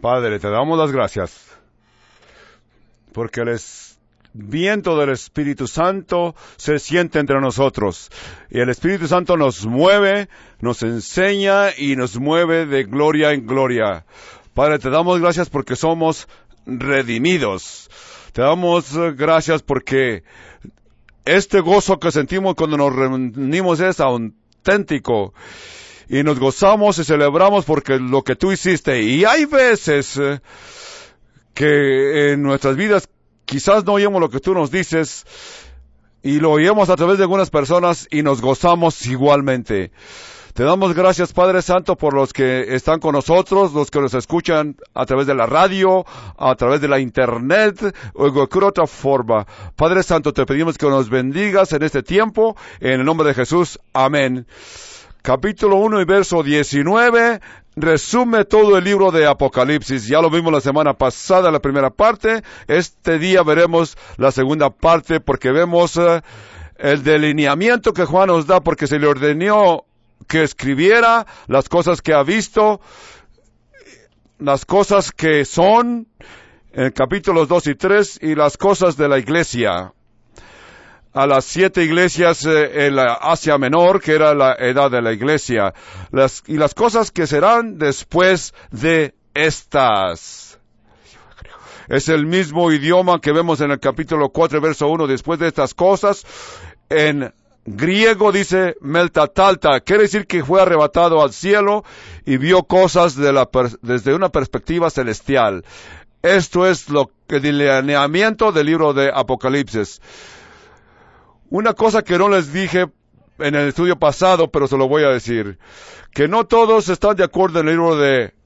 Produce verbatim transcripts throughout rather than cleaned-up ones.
Padre, te damos las gracias porque el viento del Espíritu Santo se siente entre nosotros y el Espíritu Santo nos mueve, nos enseña y nos mueve de gloria en gloria. Padre, te damos gracias porque somos redimidos. Te damos gracias porque este gozo que sentimos cuando nos reunimos es auténtico. Y nos gozamos y celebramos porque lo que tú hiciste. Y hay veces eh, que en nuestras vidas quizás no oímos lo que tú nos dices y lo oímos a través de algunas personas y nos gozamos igualmente. Te damos gracias, Padre Santo, por los que están con nosotros, los que nos escuchan a través de la radio, a través de la internet o de cualquier otra forma. Padre Santo, te pedimos que nos bendigas en este tiempo. En el nombre de Jesús. Amén. Capítulo uno y verso diecinueve resume todo el libro de Apocalipsis. Ya lo vimos la semana pasada, la primera parte. Este día veremos la segunda parte porque vemos uh, el delineamiento que Juan nos da porque se le ordenó que escribiera las cosas que ha visto, las cosas que son, en capítulos dos y tres, y las cosas de la iglesia. A las siete iglesias eh, en la Asia Menor, que era la edad de la iglesia, las, y las cosas que serán después de estas. Es el mismo idioma que vemos en el capítulo cuatro, verso uno, después de estas cosas. En griego dice meltatalta, quiere decir que fue arrebatado al cielo y vio cosas de la per, desde una perspectiva celestial. Esto es lo que el delineamiento del libro de Apocalipsis. Una cosa que no les dije en el estudio pasado, pero se lo voy a decir, que no todos están de acuerdo en el libro de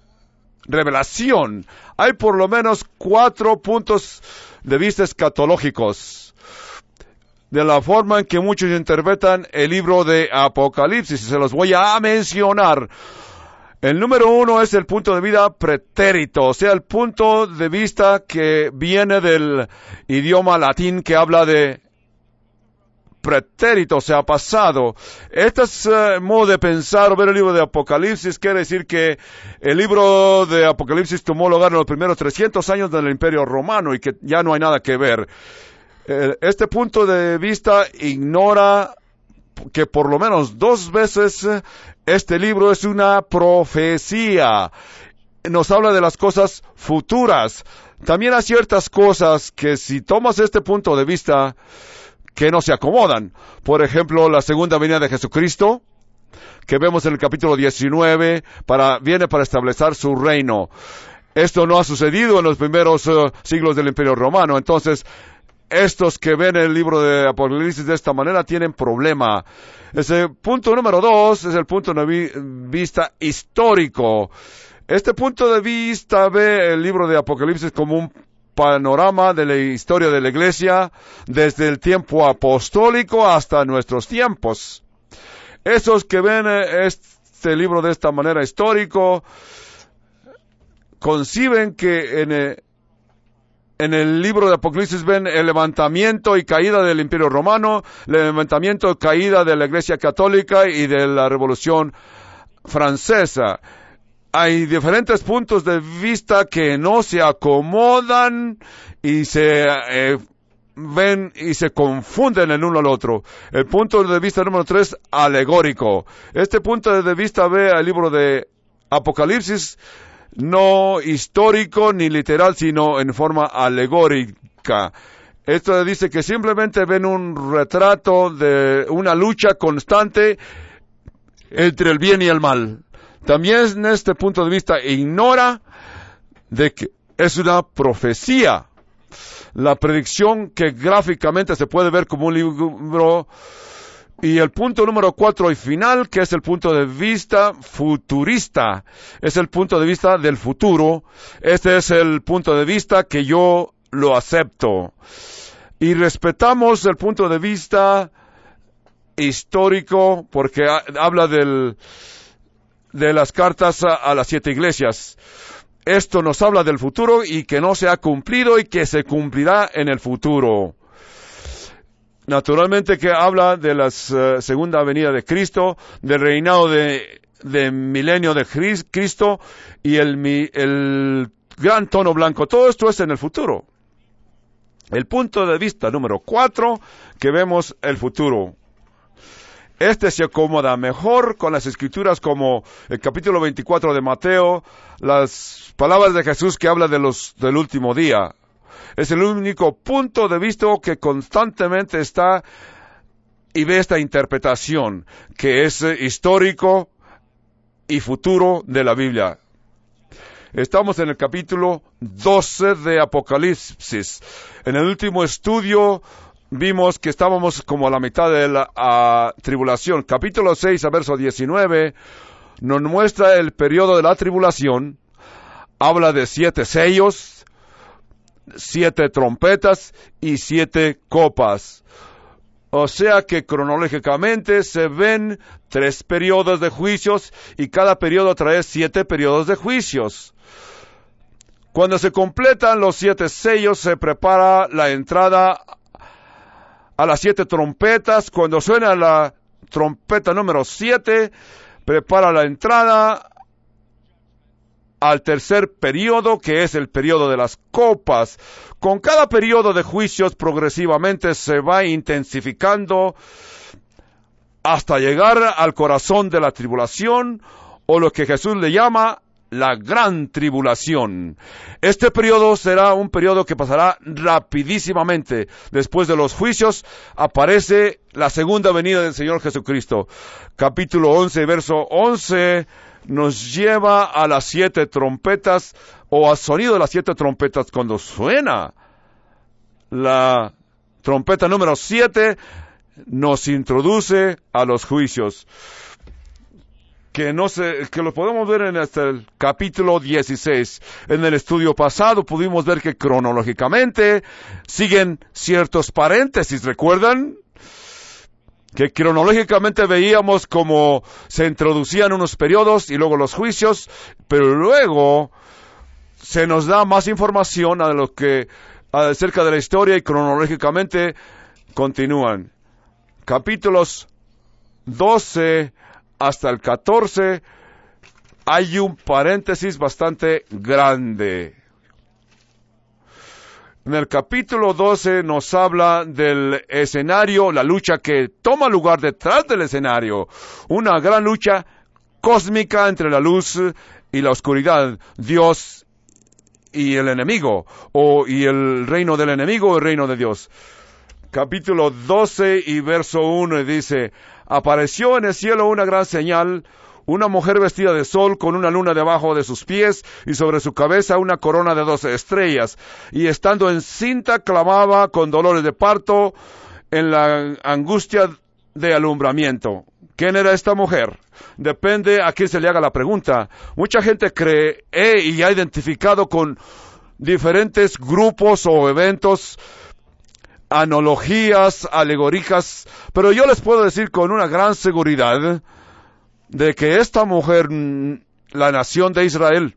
Revelación. Hay por lo menos cuatro puntos de vista escatológicos de la forma en que muchos interpretan el libro de Apocalipsis, y se los voy a mencionar. El número uno es el punto de vista pretérito, o sea, el punto de vista que viene del idioma latín que habla de pretérito, o sea, pasado. Este es uh, modo de pensar o ver el libro de Apocalipsis. Quiere decir que el libro de Apocalipsis tomó lugar en los primeros trescientos años del Imperio Romano y que ya no hay nada que ver. Eh, este punto de vista ignora que por lo menos dos veces este libro es una profecía. Nos habla de las cosas futuras. También hay ciertas cosas que si tomas este punto de vista que no se acomodan. Por ejemplo, la segunda venida de Jesucristo, que vemos en el capítulo diecinueve, para, viene para establecer su reino. Esto no ha sucedido en los primeros uh, siglos del Imperio Romano. Entonces, estos que ven el libro de Apocalipsis de esta manera tienen problema. Ese punto número dos es el punto de vi- vista histórico. Este punto de vista ve el libro de Apocalipsis como un panorama de la historia de la iglesia desde el tiempo apostólico hasta nuestros tiempos. Esos que ven este libro de esta manera histórico conciben que en el, en el libro de Apocalipsis ven el levantamiento y caída del Imperio Romano, el levantamiento y caída de la Iglesia Católica y de la Revolución Francesa. Hay diferentes puntos de vista que no se acomodan y se eh, ven y se confunden el uno al otro. El punto de vista número tres, alegórico. Este punto de vista ve el libro de Apocalipsis no histórico ni literal, sino en forma alegórica. Esto dice que simplemente ven un retrato de una lucha constante entre el bien y el mal. También en este punto de vista ignora de que es una profecía. La predicción que gráficamente se puede ver como un libro. Y el punto número cuatro y final, que es el punto de vista futurista. Es el punto de vista del futuro. Este es el punto de vista que yo lo acepto. Y respetamos el punto de vista histórico porque ha, habla del... de las cartas a, a las siete iglesias. Esto nos habla del futuro y que no se ha cumplido y que se cumplirá en el futuro. Naturalmente que habla de la uh, segunda venida de Cristo, del reinado de de milenio de Cristo y el, el gran trono blanco. Todo esto es en el futuro. El punto de vista número cuatro, que vemos el futuro. Este se acomoda mejor con las escrituras como el capítulo veinticuatro de Mateo, las palabras de Jesús que habla de los, del último día. Es el único punto de vista que constantemente está y ve esta interpretación, que es histórico y futuro de la Biblia. Estamos en el capítulo doce de Apocalipsis. En el último estudio vimos que estábamos como a la mitad de la uh, tribulación. Capítulo seis, a verso diecinueve, nos muestra el periodo de la tribulación. Habla de siete sellos, siete trompetas y siete copas. O sea que cronológicamente se ven tres periodos de juicios y cada periodo trae siete periodos de juicios. Cuando se completan los siete sellos, se prepara la entrada a las siete trompetas. Cuando suena la trompeta número siete, prepara la entrada al tercer periodo, que es el periodo de las copas. Con cada periodo de juicios progresivamente se va intensificando hasta llegar al corazón de la tribulación, o lo que Jesús le llama la gran tribulación. Este periodo será un periodo que pasará rapidísimamente. Después de los juicios aparece la segunda venida del Señor Jesucristo. Capítulo once, verso once, nos lleva a las siete trompetas, o al sonido de las siete trompetas. Cuando suena la trompeta número siete, nos introduce a los juicios, que no se, que lo podemos ver en hasta el capítulo dieciséis. En el estudio pasado pudimos ver que cronológicamente siguen ciertos paréntesis, ¿recuerdan? Que cronológicamente veíamos cómo se introducían unos periodos y luego los juicios, pero luego se nos da más información a lo que acerca de la historia y cronológicamente continúan. Capítulos doce hasta el catorce, hay un paréntesis bastante grande. En el capítulo doce nos habla del escenario, la lucha que toma lugar detrás del escenario. Una gran lucha cósmica entre la luz y la oscuridad, Dios y el enemigo, o y el reino del enemigo o el reino de Dios. Capítulo doce y verso uno dice: apareció en el cielo una gran señal, una mujer vestida de sol con una luna debajo de sus pies y sobre su cabeza una corona de doce estrellas. Y estando encinta clamaba con dolores de parto en la angustia de alumbramiento. ¿Quién era esta mujer? Depende a quién se le haga la pregunta. Mucha gente cree eh, y ha identificado con diferentes grupos o eventos, analogías, alegorías, pero yo les puedo decir con una gran seguridad de que esta mujer, la nación de Israel,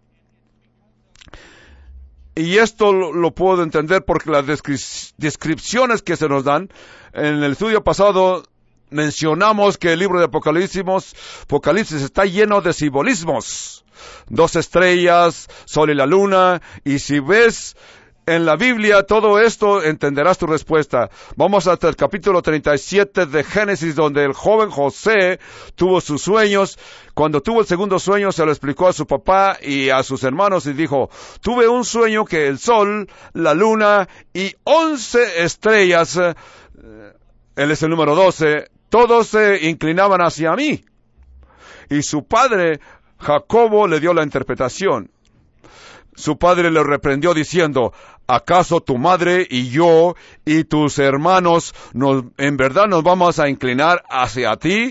y esto lo, lo puedo entender porque las descri- descripciones que se nos dan, en el estudio pasado mencionamos que el libro de Apocalipsis, Apocalipsis está lleno de simbolismos, dos estrellas, sol y la luna, y si ves en la Biblia todo esto, entenderás tu respuesta. Vamos hasta el capítulo treinta y siete de Génesis, donde el joven José tuvo sus sueños. Cuando tuvo el segundo sueño, se lo explicó a su papá y a sus hermanos y dijo: tuve un sueño que el sol, la luna y once estrellas, eh, él es el número doce, todos se inclinaban hacia mí. Y su padre, Jacobo, le dio la interpretación. Su padre le reprendió diciendo: ¿acaso tu madre y yo y tus hermanos nos, en verdad nos vamos a inclinar hacia ti?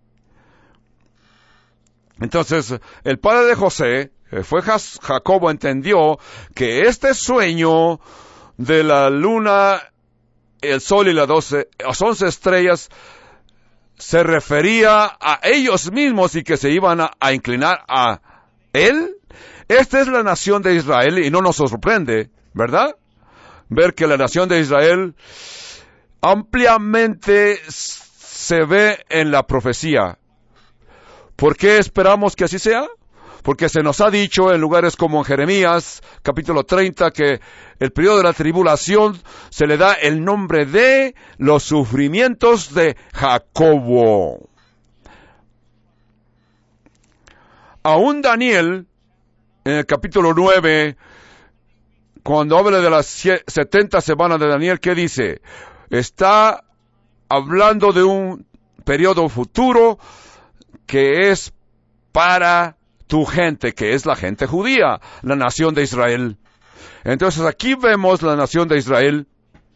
Entonces, el padre de José, que fue Jacobo, entendió que este sueño de la luna, el sol y las doce, las once estrellas se refería a ellos mismos y que se iban a, a inclinar a él. Esta es la nación de Israel y no nos sorprende, ¿verdad? Ver que la nación de Israel ampliamente se ve en la profecía. ¿Por qué esperamos que así sea? Porque se nos ha dicho en lugares como en Jeremías, capítulo treinta, que el periodo de la tribulación se le da el nombre de los sufrimientos de Jacobo. Aún Daniel, en el capítulo nueve, cuando habla de las setenta semanas de Daniel, ¿qué dice? Está hablando de un periodo futuro que es para tu gente, que es la gente judía, la nación de Israel. Entonces aquí vemos la nación de Israel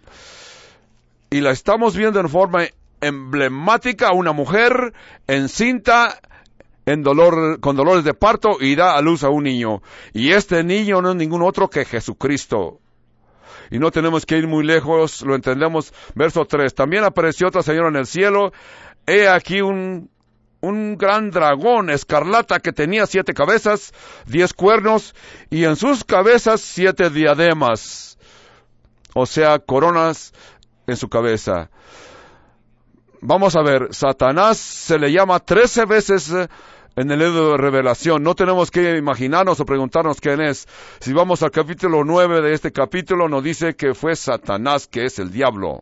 y la estamos viendo en forma emblemática, una mujer encinta en dolor, con dolores de parto y da a luz a un niño. Y este niño no es ningún otro que Jesucristo. Y no tenemos que ir muy lejos, lo entendemos. Verso tres. También apareció otra señora en el cielo. He aquí un, un gran dragón escarlata que tenía siete cabezas, diez cuernos, y en sus cabezas siete diademas. O sea, coronas en su cabeza. Vamos a ver, Satanás se le llama trece veces en el libro de Revelación. No tenemos que imaginarnos o preguntarnos quién es. Si vamos al capítulo nueve de este capítulo, nos dice que fue Satanás, que es el diablo.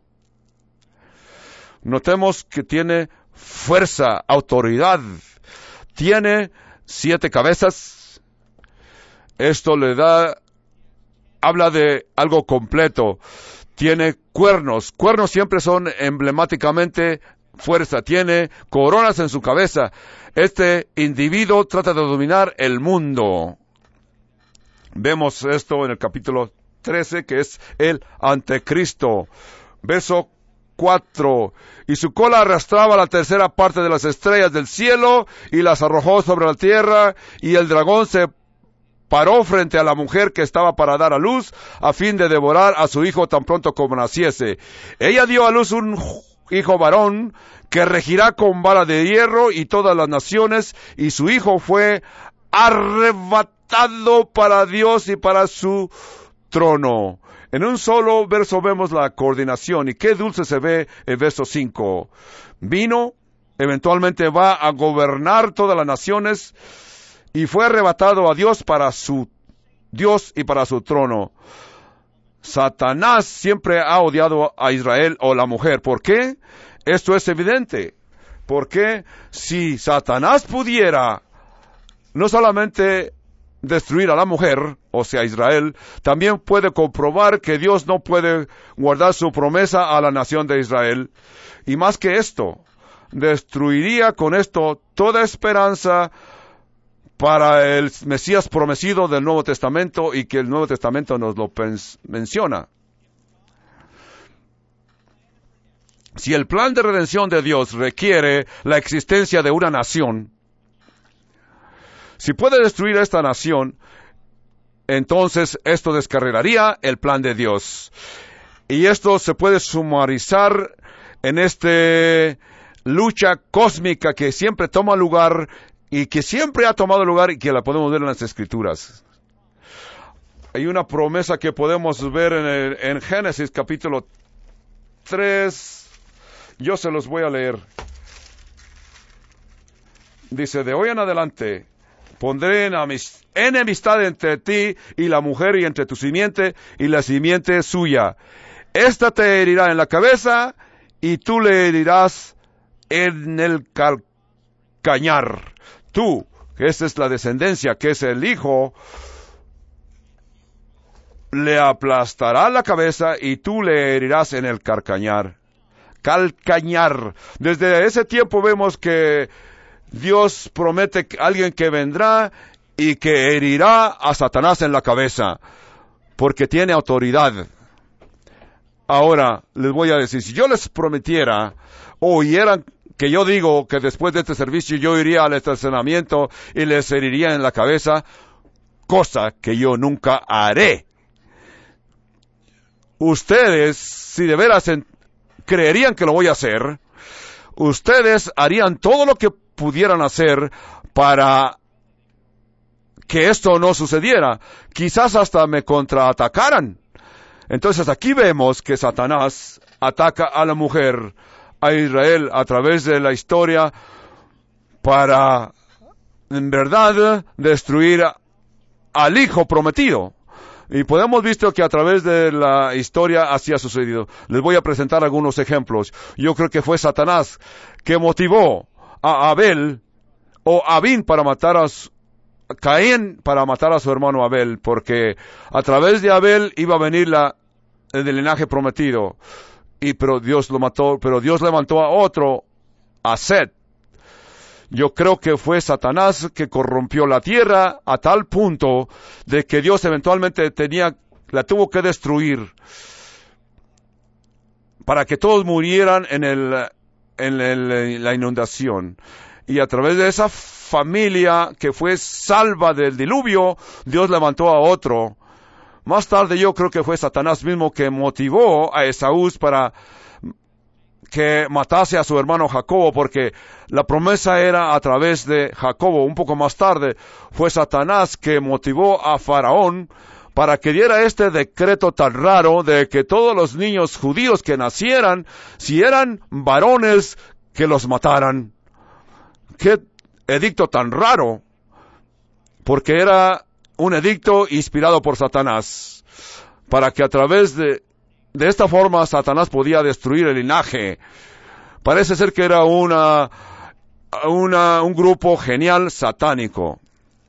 Notemos que tiene fuerza, autoridad. Tiene siete cabezas. Esto le da, habla de algo completo. Tiene cuernos. Cuernos siempre son emblemáticamente fuerza. Tiene coronas en su cabeza. Este individuo trata de dominar el mundo. Vemos esto en el capítulo trece, que es el anticristo. Verso cuatro. Y su cola arrastraba la tercera parte de las estrellas del cielo y las arrojó sobre la tierra, y el dragón se paró frente a la mujer que estaba para dar a luz, a fin de devorar a su hijo tan pronto como naciese. Ella dio a luz un hijo varón, que regirá con vara de hierro y todas las naciones, y su hijo fue arrebatado para Dios y para su trono. En un solo verso vemos la coordinación, y qué dulce se ve el verso cinco. Vino, eventualmente va a gobernar todas las naciones, y fue arrebatado a Dios para su Dios y para su trono. Satanás siempre ha odiado a Israel o la mujer. ¿Por qué? Esto es evidente. Porque si Satanás pudiera no solamente destruir a la mujer, o sea, Israel, también puede comprobar que Dios no puede guardar su promesa a la nación de Israel. Y más que esto, destruiría con esto toda esperanza para el Mesías prometido del Nuevo Testamento, y que el Nuevo Testamento nos lo menciona. Si el plan de redención de Dios requiere la existencia de una nación, si puede destruir esta nación, entonces esto descarrilaría el plan de Dios. Y esto se puede sumarizar en esta lucha cósmica que siempre toma lugar, y que siempre ha tomado lugar, y que la podemos ver en las Escrituras. Hay una promesa que podemos ver en, el, en Génesis capítulo tres. Yo se los voy a leer. Dice, de hoy en adelante pondré enemistad entre ti y la mujer, y entre tu simiente y la simiente suya. Esta te herirá en la cabeza, y tú le herirás en el calcañar. Tú, que esta es la descendencia, que es el hijo, le aplastará la cabeza, y tú le herirás en el calcañar. Calcañar. Desde ese tiempo vemos que Dios promete a alguien que vendrá y que herirá a Satanás en la cabeza, porque tiene autoridad. Ahora, les voy a decir, si yo les prometiera, o oyeran que yo digo que después de este servicio yo iría al estacionamiento y les heriría en la cabeza, cosa que yo nunca haré. Ustedes, si de veras en, creerían que lo voy a hacer, ustedes harían todo lo que pudieran hacer para que esto no sucediera. Quizás hasta me contraatacaran. Entonces aquí vemos que Satanás ataca a la mujer, a Israel, a través de la historia, para en verdad destruir al hijo prometido. Y podemos visto que a través de la historia así ha sucedido. Les voy a presentar algunos ejemplos. Yo creo que fue Satanás que motivó a Abel o Abín para matar a su, Caín para matar a su hermano Abel, porque a través de Abel iba a venir la, el linaje prometido. Y pero Dios lo mató, pero Dios levantó a otro, a Set. Yo creo que fue Satanás que corrompió la tierra a tal punto de que Dios eventualmente tenía, la tuvo que destruir para que todos murieran en el, en el, la inundación. Y a través de esa familia que fue salva del diluvio, Dios levantó a otro. Más tarde yo creo que fue Satanás mismo que motivó a Esaú para que matase a su hermano Jacobo, porque la promesa era a través de Jacobo. Un poco más tarde fue Satanás que motivó a Faraón para que diera este decreto tan raro de que todos los niños judíos que nacieran, si eran varones, que los mataran. Qué edicto tan raro, porque era un edicto inspirado por Satanás, para que a través de De esta forma Satanás podía destruir el linaje. Parece ser que era una, una, un grupo genial satánico.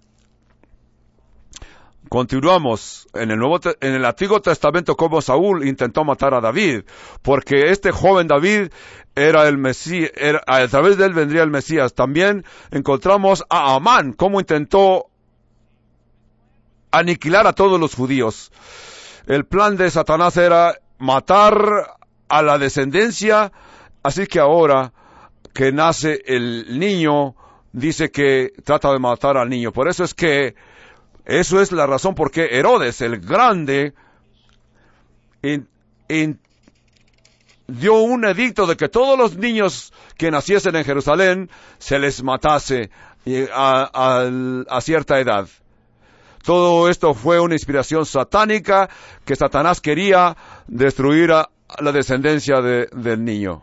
Continuamos en el Nuevo, en el Antiguo Testamento, como Saúl intentó matar a David, porque este joven David era el Mesías, era, a través de él vendría el Mesías. También encontramos a Amán, cómo intentó aniquilar a todos los judíos. El plan de Satanás era matar a la descendencia, así que ahora que nace el niño, dice que trata de matar al niño. Por eso es que, eso es la razón por qué Herodes, el grande, in, in, dio un edicto de que todos los niños que naciesen en Jerusalén se les matase a, a, a cierta edad. Todo esto fue una inspiración satánica que Satanás quería destruir a la descendencia de, del niño.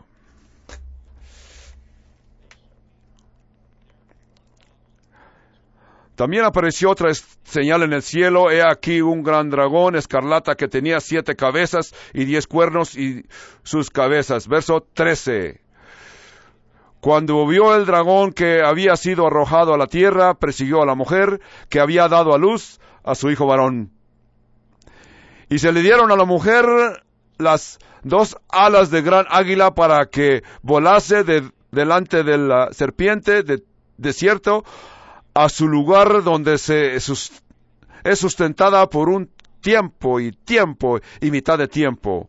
También apareció otra señal en el cielo. He aquí un gran dragón escarlata que tenía siete cabezas y diez cuernos y sus cabezas. Verso trece. Cuando vio el dragón que había sido arrojado a la tierra, persiguió a la mujer que había dado a luz a su hijo varón. Y se le dieron a la mujer las dos alas de gran águila para que volase de, delante de la serpiente de desierto a su lugar donde se sus, es sustentada por un tiempo y tiempo y mitad de tiempo.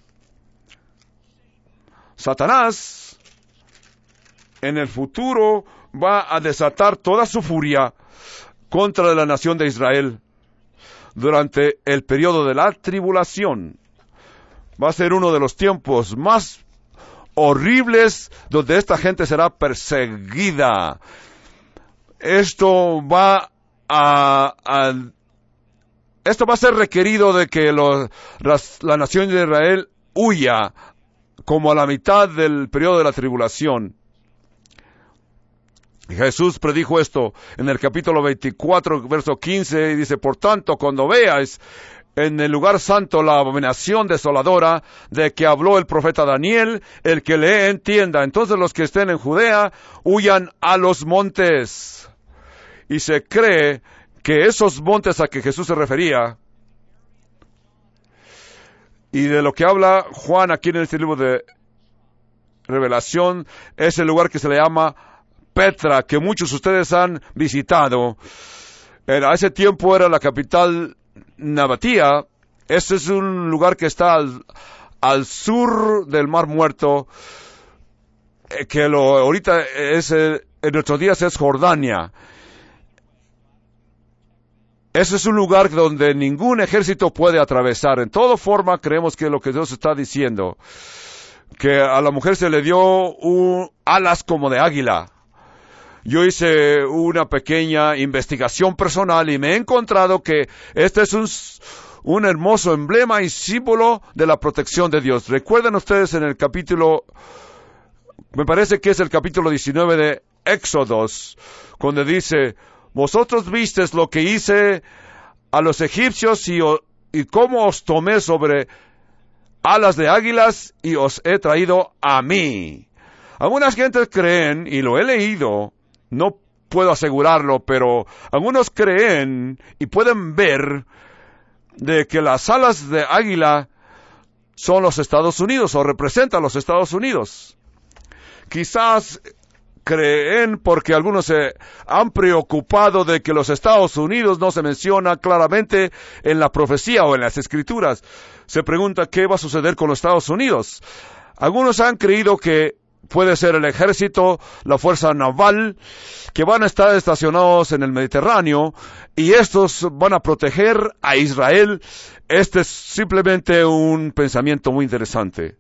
Satanás en el futuro va a desatar toda su furia contra la nación de Israel durante el periodo de la tribulación. Va a ser uno de los tiempos más horribles donde esta gente será perseguida. Esto va a, a esto va a ser requerido de que los, las, la nación de Israel huya como a la mitad del periodo de la tribulación. Jesús predijo esto en el capítulo veinticuatro, verso quince, y dice: por tanto, cuando veáis en el lugar santo la abominación desoladora de que habló el profeta Daniel, el que lee entienda. Entonces los que estén en Judea huyan a los montes. Y se cree que esos montes a que Jesús se refería, y de lo que habla Juan aquí en este libro de Revelación, es el lugar que se le llama Petra, que muchos de ustedes han visitado. A ese tiempo era la capital Nabatía. Ese es un lugar que está al, al sur del Mar Muerto, que lo ahorita es, en nuestros días es Jordania. Ese es un lugar donde ningún ejército puede atravesar. En toda forma creemos que lo que Dios está diciendo, que a la mujer se le dio un, alas como de águila. Yo hice una pequeña investigación personal y me he encontrado que este es un, un hermoso emblema y símbolo de la protección de Dios. Recuerden ustedes en el capítulo, me parece que es el capítulo diecinueve de Éxodos, cuando dice, vosotros visteis lo que hice a los egipcios y, y cómo os tomé sobre alas de águilas y os he traído a mí. Algunas gentes creen, y lo he leído, no puedo asegurarlo, pero algunos creen y pueden ver de que las alas de águila son los Estados Unidos o representan los Estados Unidos. Quizás creen porque algunos se han preocupado de que los Estados Unidos no se menciona claramente en la profecía o en las escrituras. Se pregunta qué va a suceder con los Estados Unidos. Algunos han creído que puede ser el ejército, la fuerza naval, que van a estar estacionados en el Mediterráneo y estos van a proteger a Israel. Este es simplemente un pensamiento muy interesante.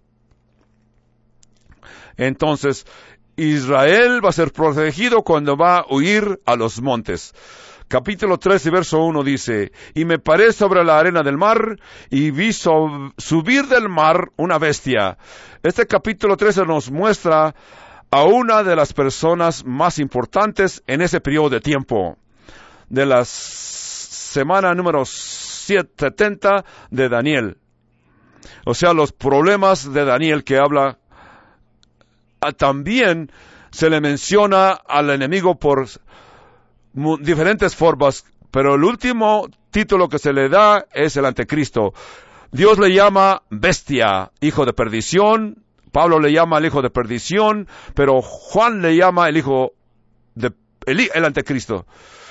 Entonces, Israel va a ser protegido cuando va a huir a los montes. Capítulo trece, verso uno dice, y me paré sobre la arena del mar, y vi so- subir del mar una bestia. Este capítulo trece nos muestra a una de las personas más importantes en ese periodo de tiempo, de la semana número setenta de Daniel. O sea, los problemas de Daniel que habla. También se le menciona al enemigo por diferentes formas, pero el último título que se le da es el anticristo. Dios le llama bestia, hijo de perdición. Pablo le llama el hijo de perdición, pero Juan le llama el hijo de el, el anticristo.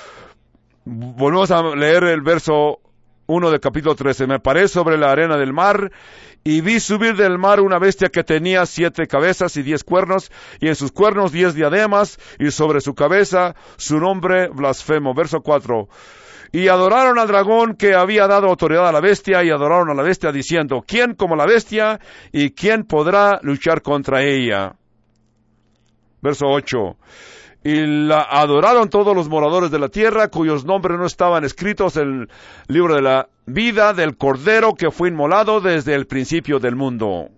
Volvemos a leer el verso uno del capítulo trece. Me paré sobre la arena del mar y vi subir del mar una bestia que tenía siete cabezas y diez cuernos, y en sus cuernos diez diademas, y sobre su cabeza su nombre blasfemo. Verso cuatro. Y adoraron al dragón que había dado autoridad a la bestia, y adoraron a la bestia diciendo, ¿quién como la bestia? ¿Y quién podrá luchar contra ella? Verso ocho. Y la adoraron todos los moradores de la tierra, cuyos nombres no estaban escritos en el libro de la vida del Cordero que fue inmolado desde el principio del mundo.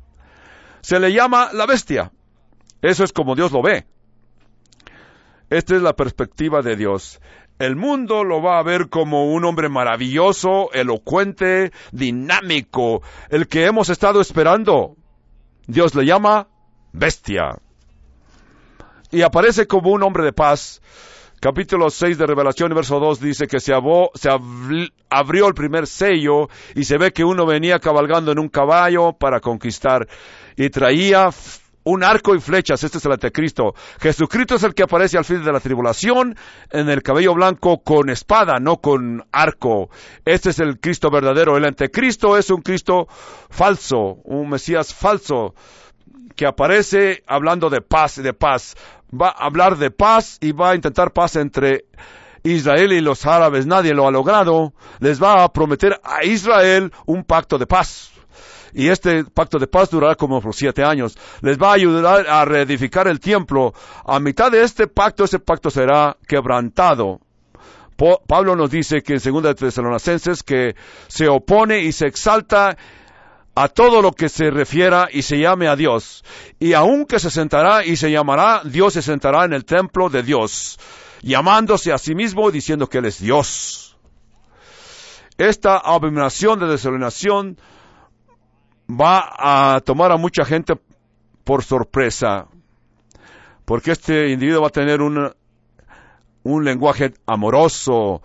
Se le llama la bestia. Eso es como Dios lo ve. Esta es la perspectiva de Dios. El mundo lo va a ver como un hombre maravilloso, elocuente, dinámico, el que hemos estado esperando. Dios le llama bestia. Y aparece como un hombre de paz. Capítulo seis de Revelación, verso dos, dice que se, abó, se abri, abrió el primer sello y se ve que uno venía cabalgando en un caballo para conquistar y traía un arco y flechas. Este es el anticristo. Jesucristo es el que aparece al fin de la tribulación en el cabello blanco con espada, no con arco. Este es el Cristo verdadero. El anticristo es un Cristo falso, un Mesías falso que aparece hablando de paz y de paz. Va a hablar de paz y va a intentar paz entre Israel y los árabes. Nadie lo ha logrado. Les va a prometer a Israel un pacto de paz. Y este pacto de paz durará como por siete años. Les va a ayudar a reedificar el templo. A mitad de este pacto, ese pacto será quebrantado. Po- Pablo nos dice que en segunda de Tesalonicenses que se opone y se exalta a todo lo que se refiera y se llame a Dios. Y aunque se sentará y se llamará, Dios se sentará en el templo de Dios, llamándose a sí mismo, diciendo que Él es Dios. Esta abominación de desolación va a tomar a mucha gente por sorpresa, porque este individuo va a tener un, un lenguaje amoroso,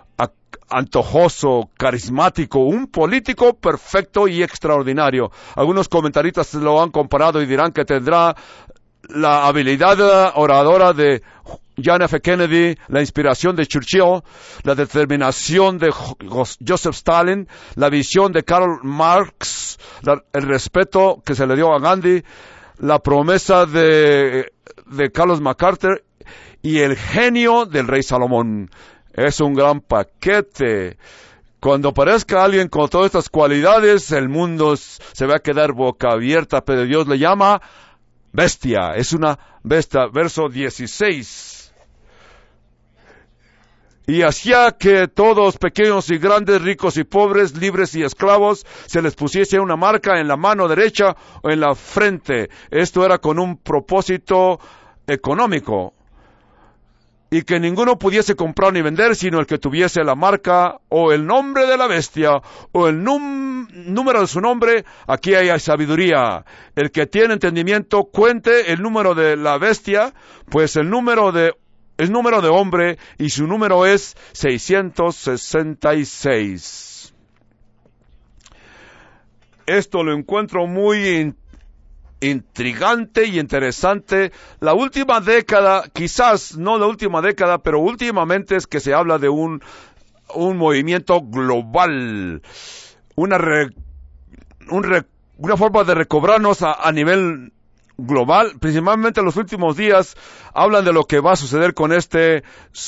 antojoso, carismático, un político perfecto y extraordinario. Algunos comentaristas lo han comparado y dirán que tendrá la habilidad oradora de John F. Kennedy, la inspiración de Churchill, la determinación de Joseph Stalin, la visión de Karl Marx, la, el respeto que se le dio a Gandhi, la promesa de, de Carlos MacArthur y el genio del rey Salomón. Es un gran paquete. Cuando aparezca alguien con todas estas cualidades, el mundo se va a quedar boca abierta, pero Dios le llama bestia. Es una bestia. Verso dieciséis. Y hacía que todos, pequeños y grandes, ricos y pobres, libres y esclavos, se les pusiese una marca en la mano derecha o en la frente. Esto era con un propósito económico. y que ninguno pudiese comprar ni vender, sino el que tuviese la marca, o el nombre de la bestia, o el num- número de su nombre. Aquí hay sabiduría. El que tiene entendimiento, cuente el número de la bestia, pues el número de, es número de hombre, y su número es seiscientos sesenta y seis. Esto lo encuentro muy in- intrigante y interesante. La última década, quizás no la última década, pero últimamente es que se habla de un, un movimiento global, una, re, un re, una forma de recobrarnos a, a nivel global. Principalmente en los últimos días hablan de lo que va a suceder con este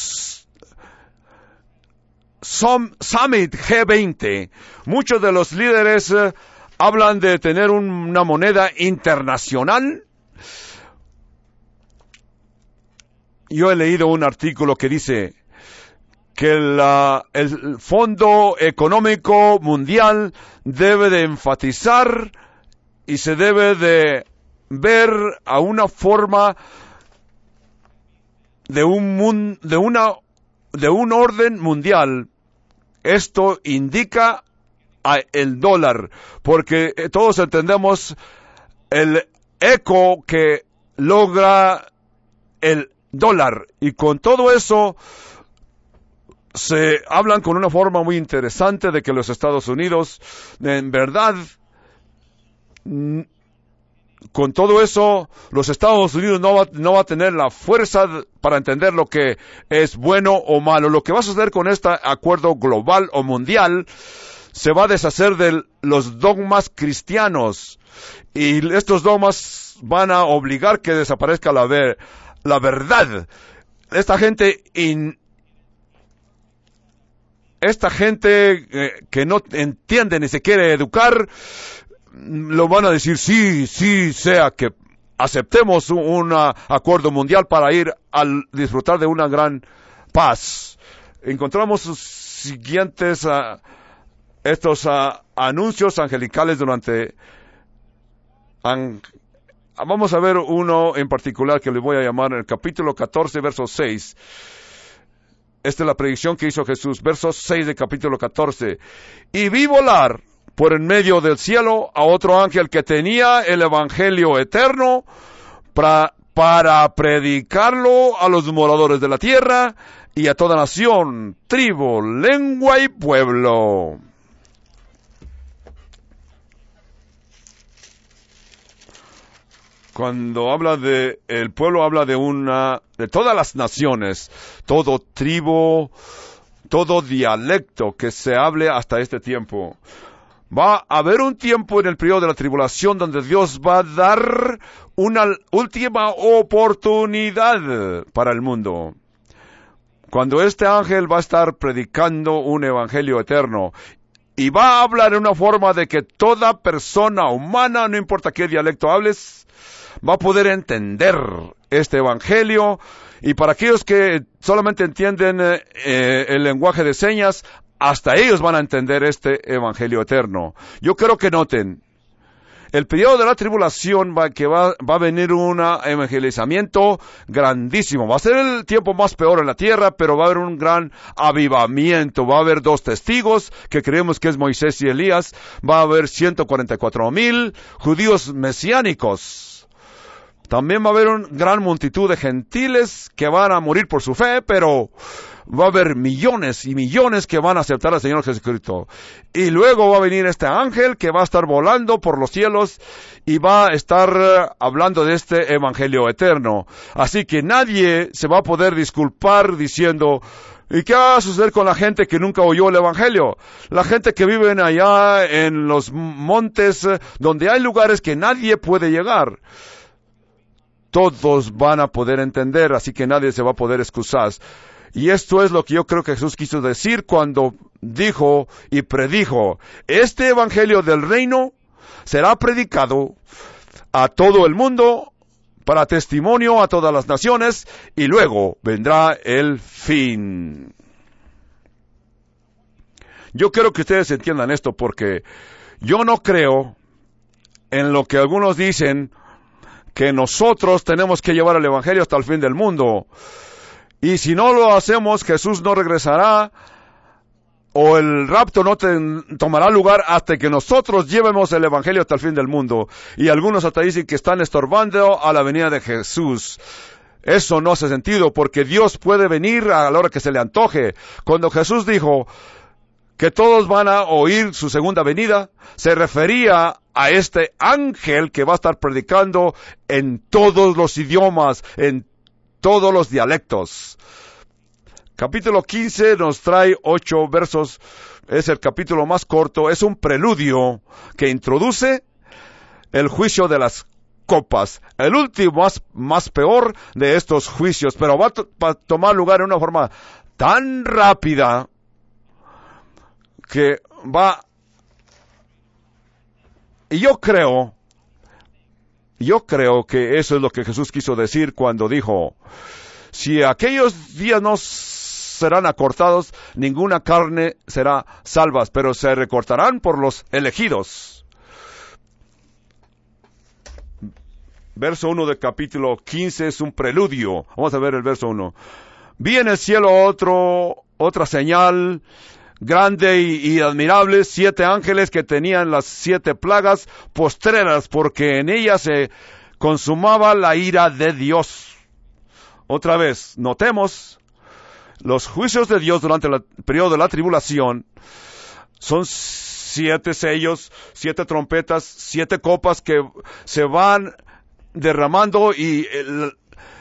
Summit G veinte. Muchos de los líderes eh, hablan de tener un, una moneda internacional. Yo he leído un artículo que dice que la, el Fondo Económico Mundial debe de enfatizar y se debe de ver a una forma de un mun, de una de un orden mundial. Esto indica a el dólar, porque todos entendemos el eco que logra el dólar, y con todo eso se hablan con una forma muy interesante de que los Estados Unidos, en verdad, con todo eso, los Estados Unidos no va, no va a tener la fuerza para entender lo que es bueno o malo. Lo que va a suceder con este acuerdo global o mundial, se va a deshacer de los dogmas cristianos, y estos dogmas van a obligar que desaparezca la, ver, la verdad. Esta gente in, esta gente eh, que no entiende ni se quiere educar, lo van a decir, sí, sí, sea que aceptemos un, un uh, acuerdo mundial para ir al disfrutar de una gran paz. Encontramos sus siguientes uh, estos uh, anuncios angelicales durante... An, vamos a ver uno en particular que le voy a llamar en el capítulo catorce, verso seis. Esta es la predicción que hizo Jesús, verso seis del capítulo catorce. Y vi volar por en medio del cielo a otro ángel que tenía el evangelio eterno para, para predicarlo a los moradores de la tierra y a toda nación, tribu, lengua y pueblo. Cuando habla de el pueblo, habla de una, de todas las naciones, todo tribu, todo dialecto que se hable hasta este tiempo. Va a haber un tiempo en el periodo de la tribulación donde Dios va a dar una última oportunidad para el mundo. Cuando este ángel va a estar predicando un evangelio eterno y va a hablar en una forma de que toda persona humana, no importa qué dialecto hables, va a poder entender este evangelio. Y para aquellos que solamente entienden eh, el lenguaje de señas, hasta ellos van a entender este evangelio eterno. Yo quiero que noten, el periodo de la tribulación va, que va, va a venir un evangelizamiento grandísimo. Va a ser el tiempo más peor en la tierra, pero va a haber un gran avivamiento. Va a haber dos testigos, que creemos que es Moisés y Elías. Va a haber ciento cuarenta y cuatro mil judíos mesiánicos. También va a haber una gran multitud de gentiles que van a morir por su fe, pero va a haber millones y millones que van a aceptar al Señor Jesucristo. Y luego va a venir este ángel que va a estar volando por los cielos y va a estar hablando de este evangelio eterno. Así que nadie se va a poder disculpar diciendo, ¿y qué va a suceder con la gente que nunca oyó el evangelio? La gente que vive allá en los montes donde hay lugares que nadie puede llegar. Todos van a poder entender, así que nadie se va a poder excusar. Y esto es lo que yo creo que Jesús quiso decir cuando dijo y predijo, este evangelio del reino será predicado a todo el mundo para testimonio a todas las naciones y luego vendrá el fin. Yo quiero que ustedes entiendan esto porque yo no creo en lo que algunos dicen que nosotros tenemos que llevar el evangelio hasta el fin del mundo. Y si no lo hacemos, Jesús no regresará, o el rapto no ten, tomará lugar hasta que nosotros llevemos el evangelio hasta el fin del mundo. Y algunos hasta dicen que están estorbando a la venida de Jesús. Eso no hace sentido, porque Dios puede venir a la hora que se le antoje. Cuando Jesús dijo que todos van a oír su segunda venida, se refería a este ángel que va a estar predicando en todos los idiomas, en todos los dialectos. Capítulo quince nos trae ocho versos, es el capítulo más corto, es un preludio que introduce el juicio de las copas, el último más, más peor de estos juicios, pero va a, to- va a tomar lugar en una forma tan rápida que va, y yo creo, yo creo que eso es lo que Jesús quiso decir cuando dijo, si aquellos días no serán acortados, ninguna carne será salva, pero se recortarán por los elegidos. Verso uno del capítulo quince es un preludio. Vamos a ver el verso uno. Vi en el cielo otro, otra señal grande y, y admirable, siete ángeles que tenían las siete plagas postreras, porque en ellas se consumaba la ira de Dios. Otra vez, notemos, los juicios de Dios durante el periodo de la tribulación son siete sellos, siete trompetas, siete copas que se van derramando y el,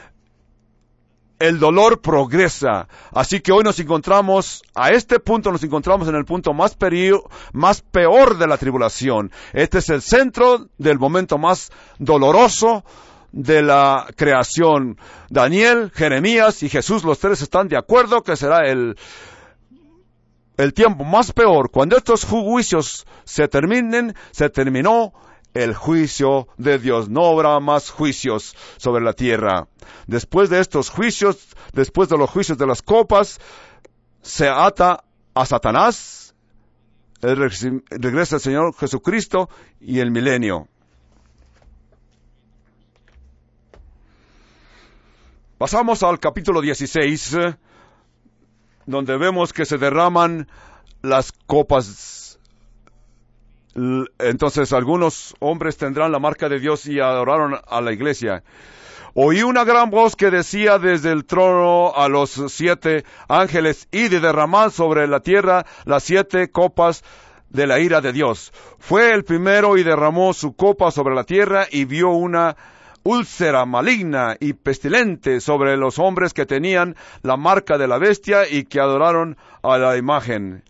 el dolor progresa. Así que hoy nos encontramos, a este punto nos encontramos en el punto más, perio, más peor de la tribulación. Este es el centro del momento más doloroso de la creación. Daniel, Jeremías y Jesús, los tres están de acuerdo que será el, el tiempo más peor. Cuando estos juicios se terminen, se terminó el juicio de Dios. No habrá más juicios sobre la tierra. Después de estos juicios, después de los juicios de las copas, se ata a Satanás, él regresa el Señor Jesucristo y el milenio. Pasamos al capítulo dieciséis, donde vemos que se derraman las copas. Entonces algunos hombres tendrán la marca de Dios y adoraron a la iglesia. Oí una gran voz que decía desde el trono a los siete ángeles, id y derramad sobre la tierra las siete copas de la ira de Dios. Fue el primero y derramó su copa sobre la tierra y vio una úlcera maligna y pestilente sobre los hombres que tenían la marca de la bestia y que adoraron a la imagen.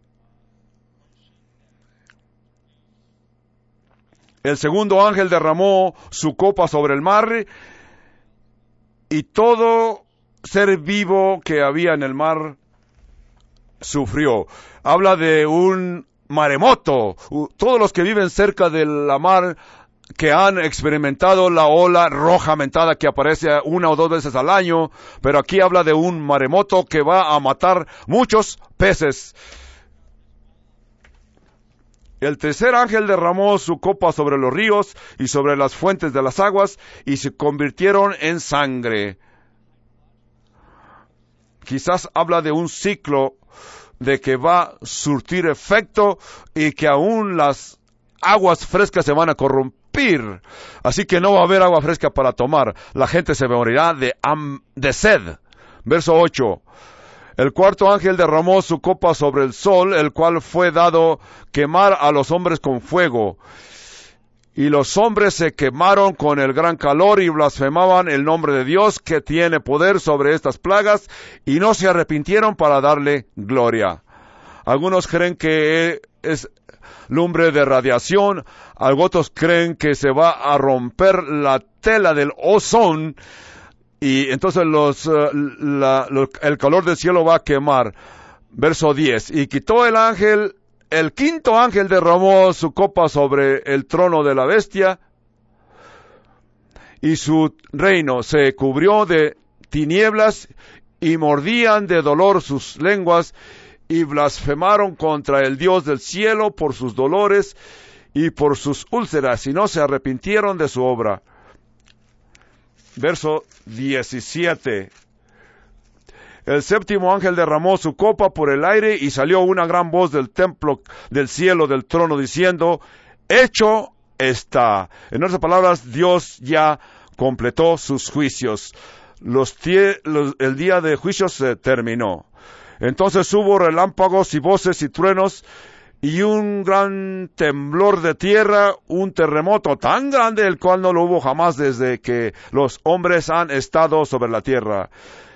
El segundo ángel derramó su copa sobre el mar, y todo ser vivo que había en el mar sufrió. Habla de un maremoto. Todos los que viven cerca de la mar, que han experimentado la ola roja mentada que aparece una o dos veces al año, pero aquí habla de un maremoto que va a matar muchos peces. El tercer ángel derramó su copa sobre los ríos y sobre las fuentes de las aguas, y se convirtieron en sangre. Quizás habla de un ciclo de que va a surtir efecto y que aún las aguas frescas se van a corrompir. Así que no va a haber agua fresca para tomar. La gente se morirá de, ham- de sed. Verso ocho. El cuarto ángel derramó su copa sobre el sol, el cual fue dado quemar a los hombres con fuego. Y los hombres se quemaron con el gran calor y blasfemaban el nombre de Dios, que tiene poder sobre estas plagas, y no se arrepintieron para darle gloria. Algunos creen que es lumbre de radiación, algunos creen que se va a romper la tela del ozón, y entonces los, uh, la, lo, el calor del cielo va a quemar. Verso diez. Y quitó el ángel, el quinto ángel derramó su copa sobre el trono de la bestia, y su reino se cubrió de tinieblas, y mordían de dolor sus lenguas, y blasfemaron contra el Dios del cielo por sus dolores y por sus úlceras, y no se arrepintieron de su obra. Verso diecisiete. El séptimo ángel derramó su copa por el aire y salió una gran voz del templo, del cielo, del trono, diciendo, hecho está. En otras palabras, Dios ya completó sus juicios. Los tie, los, el día de juicio se terminó. Entonces hubo relámpagos y voces y truenos y un gran temblor de tierra, un terremoto tan grande el cual no lo hubo jamás desde que los hombres han estado sobre la tierra.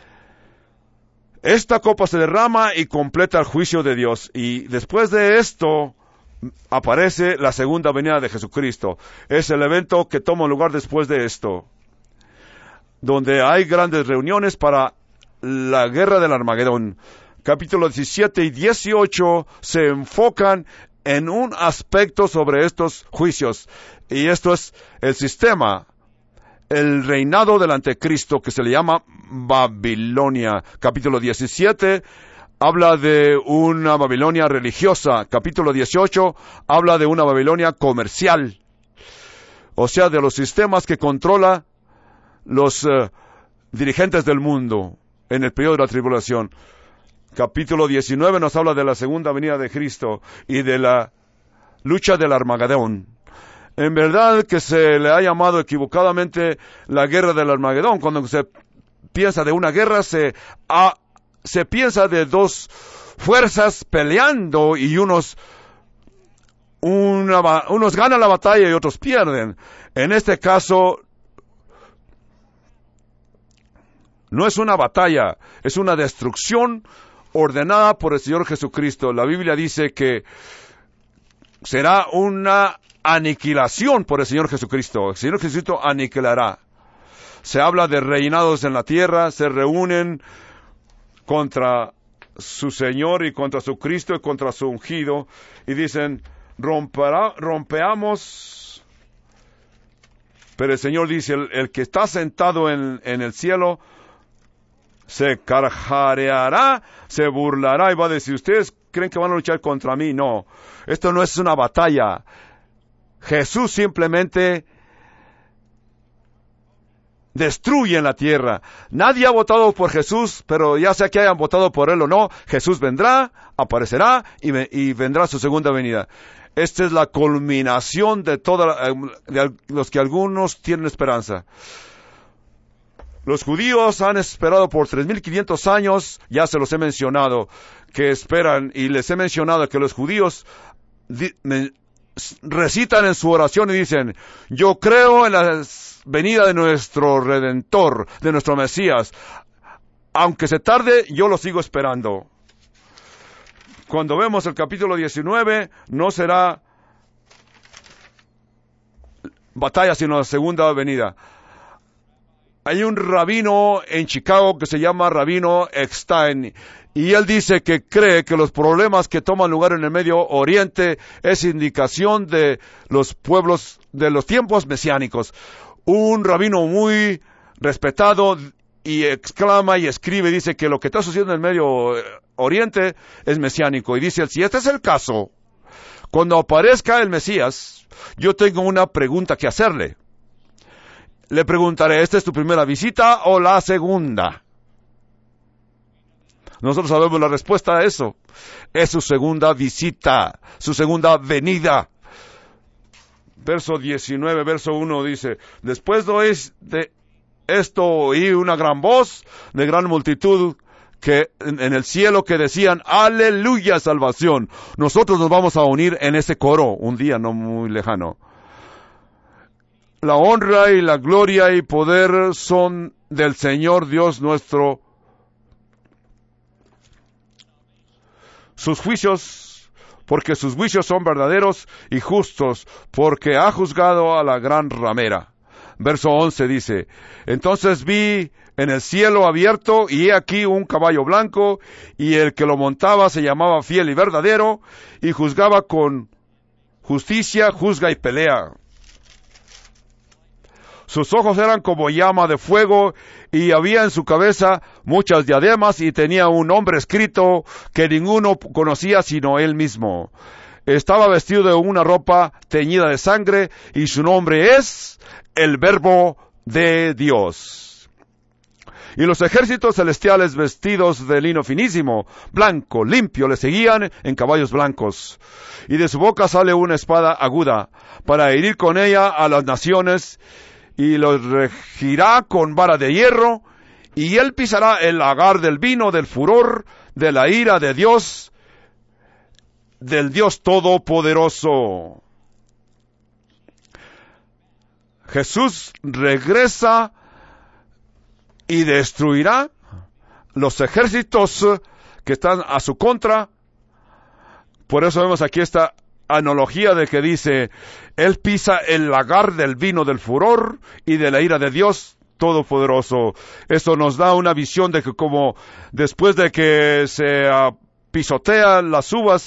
Esta copa se derrama y completa el juicio de Dios. Y después de esto aparece la segunda venida de Jesucristo. Es el evento que toma lugar después de esto, donde hay grandes reuniones para la guerra del Armagedón. Capítulo diecisiete y dieciocho se enfocan en un aspecto sobre estos juicios. Y esto es el sistema, el reinado del anticristo, que se le llama Babilonia. Capítulo diecisiete habla de una Babilonia religiosa. Capítulo dieciocho habla de una Babilonia comercial. O sea, de los sistemas que controla los uh, dirigentes del mundo en el periodo de la tribulación. Capítulo diecinueve nos habla de la segunda venida de Cristo y de la lucha del Armagedón. En verdad que se le ha llamado equivocadamente la guerra del Armagedón. Cuando se piensa de una guerra, se, ha, se piensa de dos fuerzas peleando y unos, una, unos ganan la batalla y otros pierden. En este caso, no es una batalla, es una destrucción ordenada por el Señor Jesucristo. La Biblia dice que será una aniquilación por el Señor Jesucristo. El Señor Jesucristo aniquilará. Se habla de reinados en la tierra, se reúnen contra su Señor y contra su Cristo y contra su ungido, y dicen, romperá, rompeamos. Pero el Señor dice, el, el que está sentado en, en el cielo se carjareará, se burlará y va a decir, ¿ustedes creen que van a luchar contra mí? No, esto no es una batalla. Jesús simplemente destruye en la tierra. Nadie ha votado por Jesús, pero ya sea que hayan votado por Él o no, Jesús vendrá, aparecerá y, y vendrá su segunda venida. Esta es la culminación de todos los que algunos tienen esperanza. Los judíos han esperado por tres mil quinientos años, ya se los he mencionado, que esperan, y les he mencionado que los judíos di, me, recitan en su oración y dicen, yo creo en la venida de nuestro Redentor, de nuestro Mesías. Aunque se tarde, yo lo sigo esperando. Cuando vemos el capítulo diecinueve, no será batalla, sino la segunda venida. Hay un rabino en Chicago que se llama Rabino Eckstein, y él dice que cree que los problemas que toman lugar en el Medio Oriente es indicación de los pueblos, de los tiempos mesiánicos. Un rabino muy respetado y exclama y escribe, dice que lo que está sucediendo en el Medio Oriente es mesiánico. Y dice, si este es el caso, cuando aparezca el Mesías, yo tengo una pregunta que hacerle. Le preguntaré, ¿esta es tu primera visita o la segunda? Nosotros sabemos la respuesta a eso. Es su segunda visita, su segunda venida. Verso diecinueve, verso uno dice, después de esto oí una gran voz de gran multitud que en, en el cielo que decían, aleluya, salvación. Nosotros nos vamos a unir en ese coro un día no muy lejano. La honra y la gloria y poder son del Señor Dios nuestro. Sus juicios, porque sus juicios son verdaderos y justos, porque ha juzgado a la gran ramera. Verso once dice, entonces vi en el cielo abierto, y he aquí un caballo blanco, y el que lo montaba se llamaba Fiel y Verdadero, y juzgaba con justicia, juzga y pelea. Sus ojos eran como llama de fuego, y había en su cabeza muchas diademas, y tenía un nombre escrito que ninguno conocía sino él mismo. Estaba vestido de una ropa teñida de sangre, y su nombre es el Verbo de Dios. Y los ejércitos celestiales vestidos de lino finísimo, blanco, limpio, le seguían en caballos blancos. Y de su boca sale una espada aguda, para herir con ella a las naciones, y los regirá con vara de hierro, y él pisará el lagar del vino del furor, de la ira de Dios, del Dios Todopoderoso. Jesús regresa y destruirá los ejércitos que están a su contra. Por eso vemos aquí esta analogía de que dice, él pisa el lagar del vino del furor y de la ira de Dios Todopoderoso. Esto nos da una visión de que como después de que se uh, pisotean las uvas,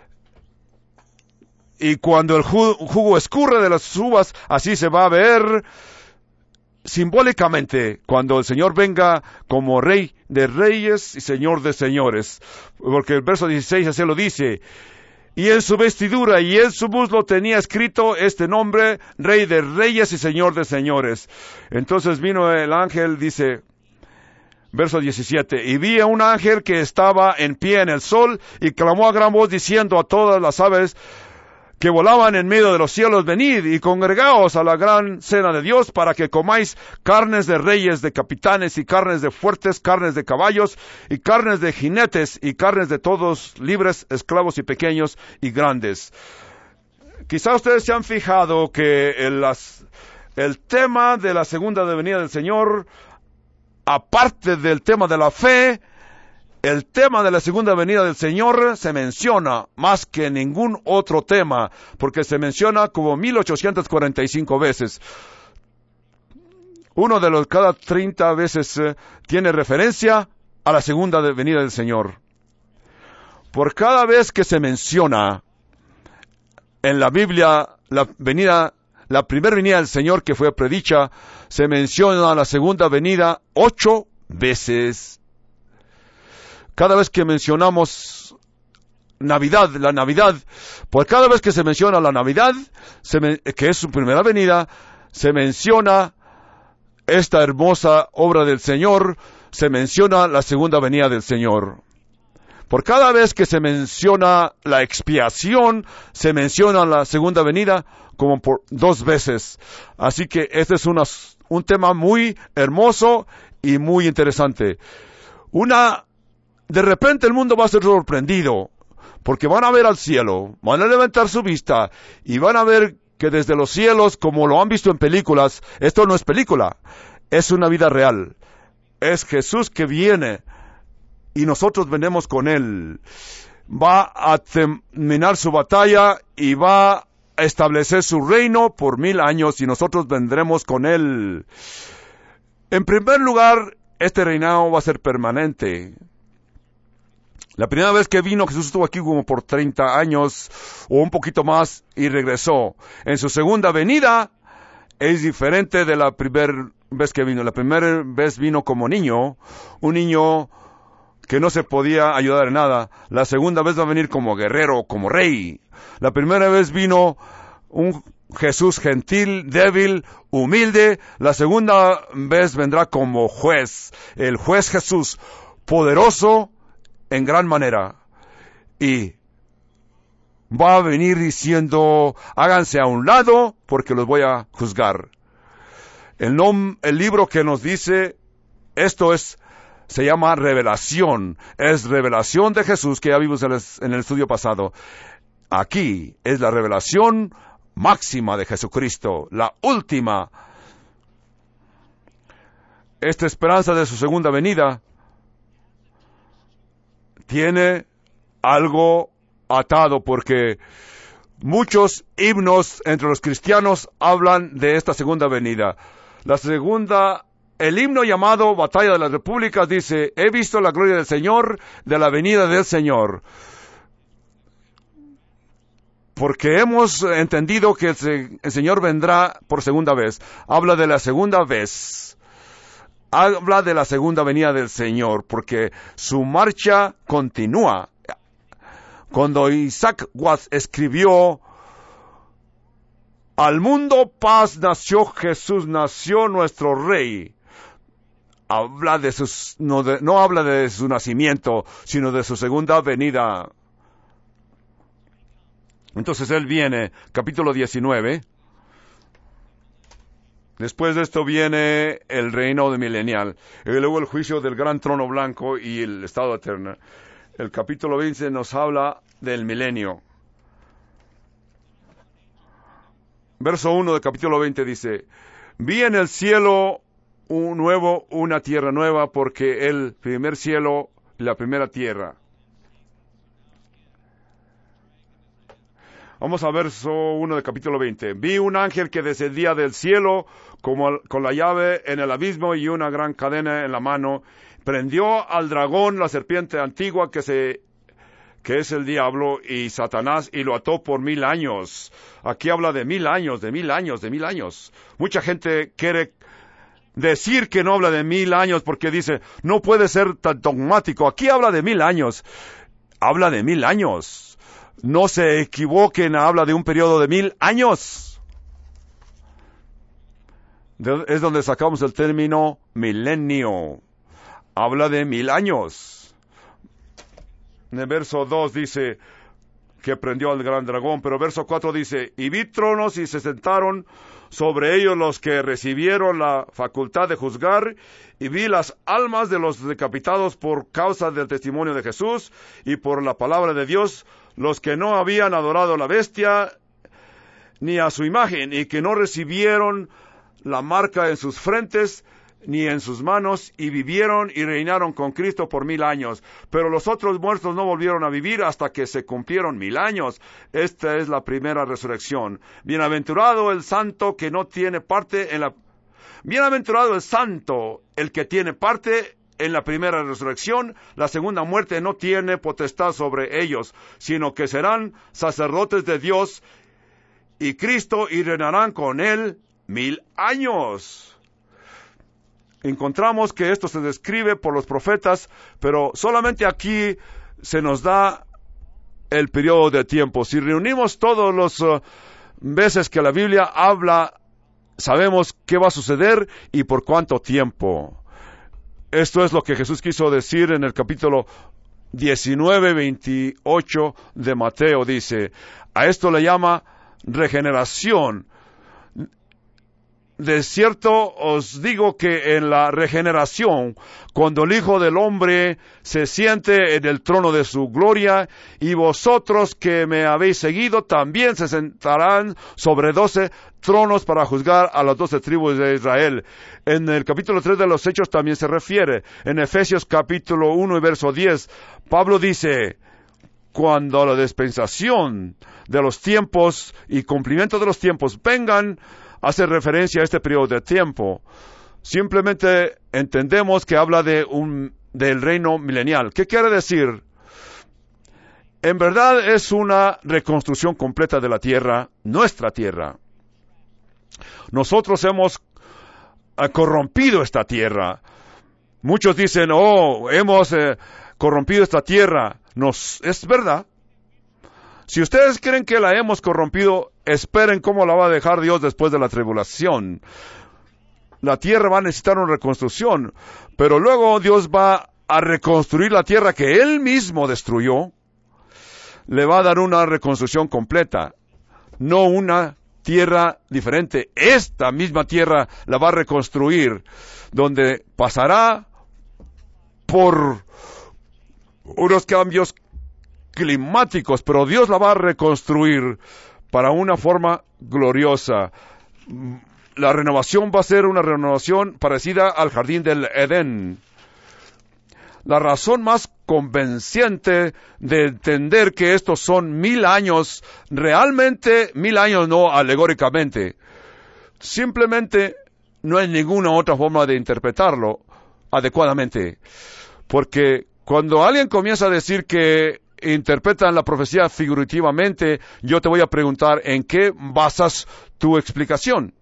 y cuando el jugo, jugo escurre de las uvas, así se va a ver simbólicamente cuando el Señor venga como Rey de Reyes y Señor de Señores. Porque el verso dieciséis así lo dice. Y en su vestidura y en su muslo tenía escrito este nombre, Rey de Reyes y Señor de Señores. Entonces vino el ángel, dice, verso diecisiete, y vi a un ángel que estaba en pie en el sol y clamó a gran voz diciendo a todas las aves que volaban en medio de los cielos, venid y congregaos a la gran cena de Dios para que comáis carnes de reyes, de capitanes y carnes de fuertes, carnes de caballos y carnes de jinetes y carnes de todos libres, esclavos y pequeños y grandes. Quizá ustedes se han fijado que el, las, el tema de la segunda venida del Señor, aparte del tema de la fe, el tema de la segunda venida del Señor se menciona más que ningún otro tema, porque se menciona como mil ochocientas cuarenta y cinco veces. Uno de los cada treinta veces eh, tiene referencia a la segunda venida del Señor. Por cada vez que se menciona en la Biblia la venida, la primera venida del Señor que fue predicha, se menciona la segunda venida ocho veces. Cada vez que mencionamos Navidad, la Navidad, por cada vez que se menciona la Navidad, se me, que es su primera venida, se menciona esta hermosa obra del Señor, se menciona la segunda venida del Señor. Por cada vez que se menciona la expiación, se menciona la segunda venida como por dos veces. Así que este es una, un tema muy hermoso y muy interesante. Una De repente el mundo va a ser sorprendido, porque van a ver al cielo, van a levantar su vista, y van a ver que desde los cielos, como lo han visto en películas, esto no es película, es una vida real. Es Jesús que viene, y nosotros venimos con Él. Va a terminar su batalla, y va a establecer su reino por mil años, y nosotros vendremos con Él. En primer lugar, este reinado va a ser permanente. La primera vez que vino, Jesús estuvo aquí como por treinta años o un poquito más y regresó. En su segunda venida es diferente de la primera vez que vino. La primera vez vino como niño, un niño que no se podía ayudar en nada. La segunda vez va a venir como guerrero, como rey. La primera vez vino un Jesús gentil, débil, humilde. La segunda vez vendrá como juez. El juez Jesús, poderoso en gran manera, y va a venir diciendo, háganse a un lado, porque los voy a juzgar. El, nom, el libro que nos dice, esto es, se llama Revelación, es revelación de Jesús, que ya vimos en el, en el estudio pasado. Aquí es la revelación máxima de Jesucristo, la última. Esta esperanza de su segunda venida tiene algo atado, porque muchos himnos entre los cristianos hablan de esta segunda venida. La segunda, el himno llamado Batalla de las Repúblicas dice, he visto la gloria del Señor, de la venida del Señor. Porque hemos entendido que el, el Señor vendrá por segunda vez. Habla de la segunda vez. Habla de la segunda venida del Señor, porque su marcha continúa. Cuando Isaac Watts escribió, al mundo paz nació Jesús, nació nuestro Rey. habla de sus, no, de, no habla de su nacimiento, sino de su segunda venida. Entonces Él viene, capítulo diecinueve. Después de esto viene el reino de milenial, y luego el juicio del gran trono blanco y el estado eterno. El capítulo veinte nos habla del milenio. Verso uno del capítulo veinte dice: vi en el cielo un nuevo, una tierra nueva, porque el primer cielo y la primera tierra. Vamos a verso uno del capítulo veinte. Vi un ángel que descendía del cielo como con la llave en el abismo y una gran cadena en la mano. Prendió al dragón, la serpiente antigua, que se que es el diablo y Satanás, y lo ató por mil años. Aquí habla de mil años, de mil años, de mil años. Mucha gente quiere decir que no habla de mil años porque dice, no puede ser tan dogmático. Aquí habla de mil años. Habla de mil años. No se equivoquen, habla de un periodo de mil años. De, es donde sacamos el término milenio. Habla de mil años. En el verso dos dice que prendió al gran dragón, pero verso cuatro dice, y vi tronos y se sentaron sobre ellos los que recibieron la facultad de juzgar, y vi las almas de los decapitados por causa del testimonio de Jesús y por la palabra de Dios, los que no habían adorado a la bestia ni a su imagen, y que no recibieron la marca en sus frentes ni en sus manos, y vivieron y reinaron con Cristo por mil años. Pero los otros muertos no volvieron a vivir hasta que se cumplieron mil años. Esta es la primera resurrección. Bienaventurado el santo que no tiene parte en la... Bienaventurado el santo, el que tiene parte en la primera resurrección. La segunda muerte no tiene potestad sobre ellos, sino que serán sacerdotes de Dios y Cristo, y reinarán con él mil años. Encontramos que esto se describe por los profetas, pero solamente aquí se nos da el periodo de tiempo. Si reunimos todos los uh, veces que la Biblia habla, sabemos qué va a suceder y por cuánto tiempo. Esto es lo que Jesús quiso decir en el capítulo diecinueve, veintiocho de Mateo. Dice, a esto le llama regeneración. De cierto os digo que en la regeneración, cuando el Hijo del Hombre se siente en el trono de su gloria, y vosotros que me habéis seguido también se sentarán sobre doce tronos para juzgar a las doce tribus de Israel. En el capítulo tres de los Hechos también se refiere. En Efesios capítulo uno y verso diez, Pablo dice, cuando la dispensación de los tiempos y cumplimiento de los tiempos vengan, hace referencia a este periodo de tiempo. Simplemente entendemos que habla de un, del reino milenial. ¿Qué quiere decir? En verdad es una reconstrucción completa de la tierra, nuestra tierra. Nosotros hemos uh, corrompido esta tierra. Muchos dicen, oh, hemos eh, corrompido esta tierra. Nos, es verdad. Si ustedes creen que la hemos corrompido, esperen cómo la va a dejar Dios después de la tribulación. La tierra va a necesitar una reconstrucción, pero luego Dios va a reconstruir la tierra que Él mismo destruyó. Le va a dar una reconstrucción completa, no una tierra diferente. Esta misma tierra la va a reconstruir, donde pasará por unos cambios climáticos, pero Dios la va a reconstruir para una forma gloriosa. La renovación va a ser una renovación parecida al jardín del Edén. La razón más convenciente de entender que estos son mil años, realmente mil años, no alegóricamente, simplemente no hay ninguna otra forma de interpretarlo adecuadamente, porque cuando alguien comienza a decir que interpretan la profecía figurativamente, yo te voy a preguntar, ¿en qué basas tu explicación?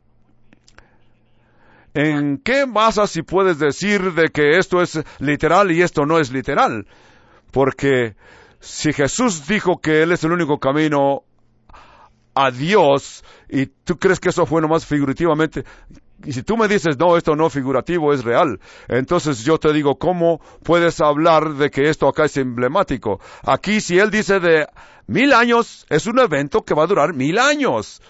¿En qué basas si puedes decir de que esto es literal y esto no es literal? Porque si Jesús dijo que Él es el único camino a Dios, y tú crees que eso fue nomás figurativamente, Y si tú me dices, no, esto no es figurativo, es real, entonces yo te digo, ¿cómo puedes hablar de que esto acá es emblemático? Aquí, si él dice de mil años, es un evento que va a durar mil años.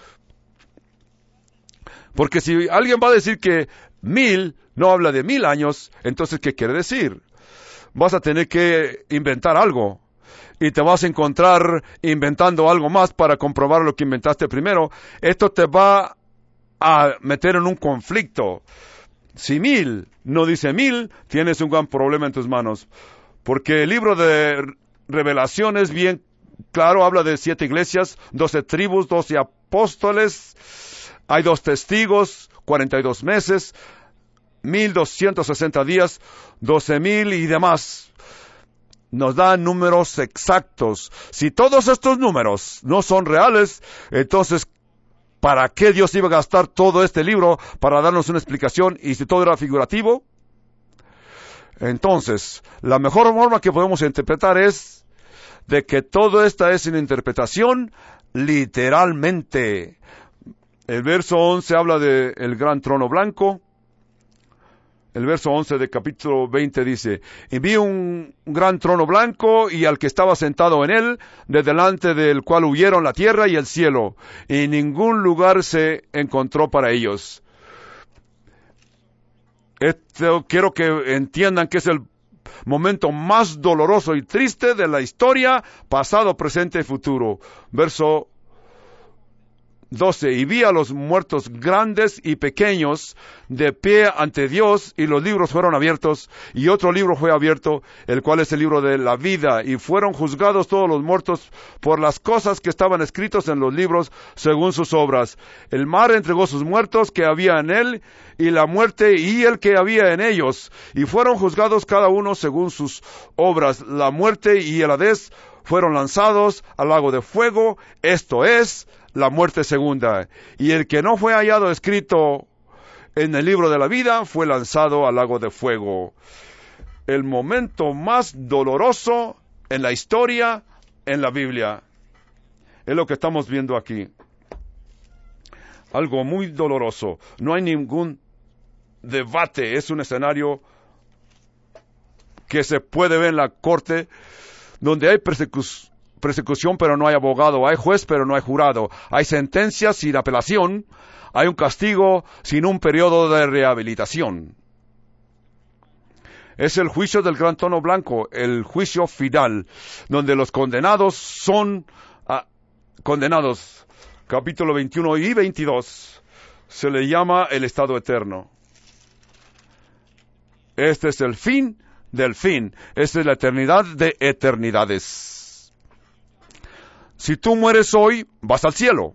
Porque si alguien va a decir que mil no habla de mil años, entonces, ¿qué quiere decir? Vas a tener que inventar algo. Y te vas a encontrar inventando algo más para comprobar lo que inventaste primero. Esto te va a meter en un conflicto. Si mil no dice mil, tienes un gran problema en tus manos. Porque el libro de Revelaciones, bien claro, habla de siete iglesias, doce tribus, doce apóstoles, hay dos testigos, cuarenta y dos meses, mil doscientos sesenta días, doce mil y demás. Nos dan números exactos. Si todos estos números no son reales, entonces, ¿para qué Dios iba a gastar todo este libro para darnos una explicación? Y si todo era figurativo, entonces, la mejor forma que podemos interpretar es de que todo esta es una interpretación literalmente. El verso once habla de el gran trono blanco. El verso once de capítulo veinte dice, y vi un gran trono blanco y al que estaba sentado en él, de delante del cual huyeron la tierra y el cielo, y ningún lugar se encontró para ellos. Esto quiero que entiendan que es el momento más doloroso y triste de la historia, pasado, presente y futuro. Verso doce, y vi a los muertos grandes y pequeños de pie ante Dios, y los libros fueron abiertos, y otro libro fue abierto, el cual es el libro de la vida, y fueron juzgados todos los muertos por las cosas que estaban escritos en los libros según sus obras. El mar entregó sus muertos que había en él, y la muerte y el que había en ellos, y fueron juzgados cada uno según sus obras. La muerte y el Hades fueron lanzados al lago de fuego, esto es, la muerte segunda, y el que no fue hallado escrito en el libro de la vida fue lanzado al lago de fuego. El momento más doloroso en la historia, en la Biblia, es lo que estamos viendo aquí. Algo muy doloroso. No hay ningún debate, es un escenario que se puede ver en la corte, donde hay persecución, persecución, pero no hay abogado, hay juez, pero no hay jurado, hay sentencia sin apelación, hay un castigo sin un periodo de rehabilitación. Es el juicio del gran trono blanco, el juicio final, donde los condenados son ah, condenados. Capítulo veintiuno y veintidós se le llama el estado eterno. Este es el fin del fin, esta es la eternidad de eternidades. Si tú mueres hoy, vas al cielo.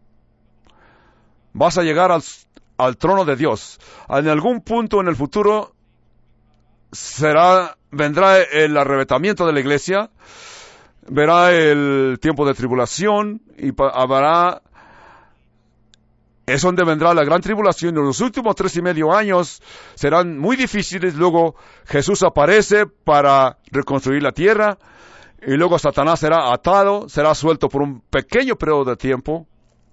Vas a llegar al, al trono de Dios. En algún punto en el futuro será, vendrá el arrebatamiento de la iglesia, verá el tiempo de tribulación y habrá, es donde vendrá la gran tribulación. En los últimos tres y medio años serán muy difíciles. Luego Jesús aparece para reconstruir la tierra. Y luego Satanás será atado, será suelto por un pequeño periodo de tiempo.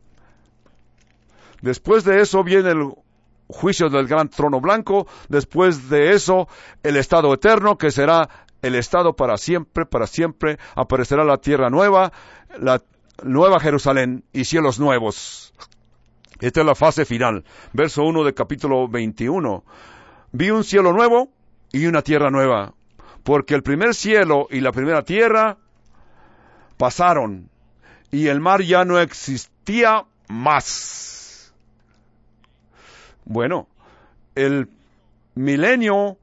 Después de eso viene el juicio del gran trono blanco. Después de eso, el estado eterno, que será el estado para siempre, para siempre. Aparecerá la tierra nueva, la nueva Jerusalén y cielos nuevos. Esta es la fase final. Verso uno de capítulo veintiuno. Vi un cielo nuevo y una tierra nueva, porque el primer cielo y la primera tierra pasaron, y el mar ya no existía más. Bueno, el milenio,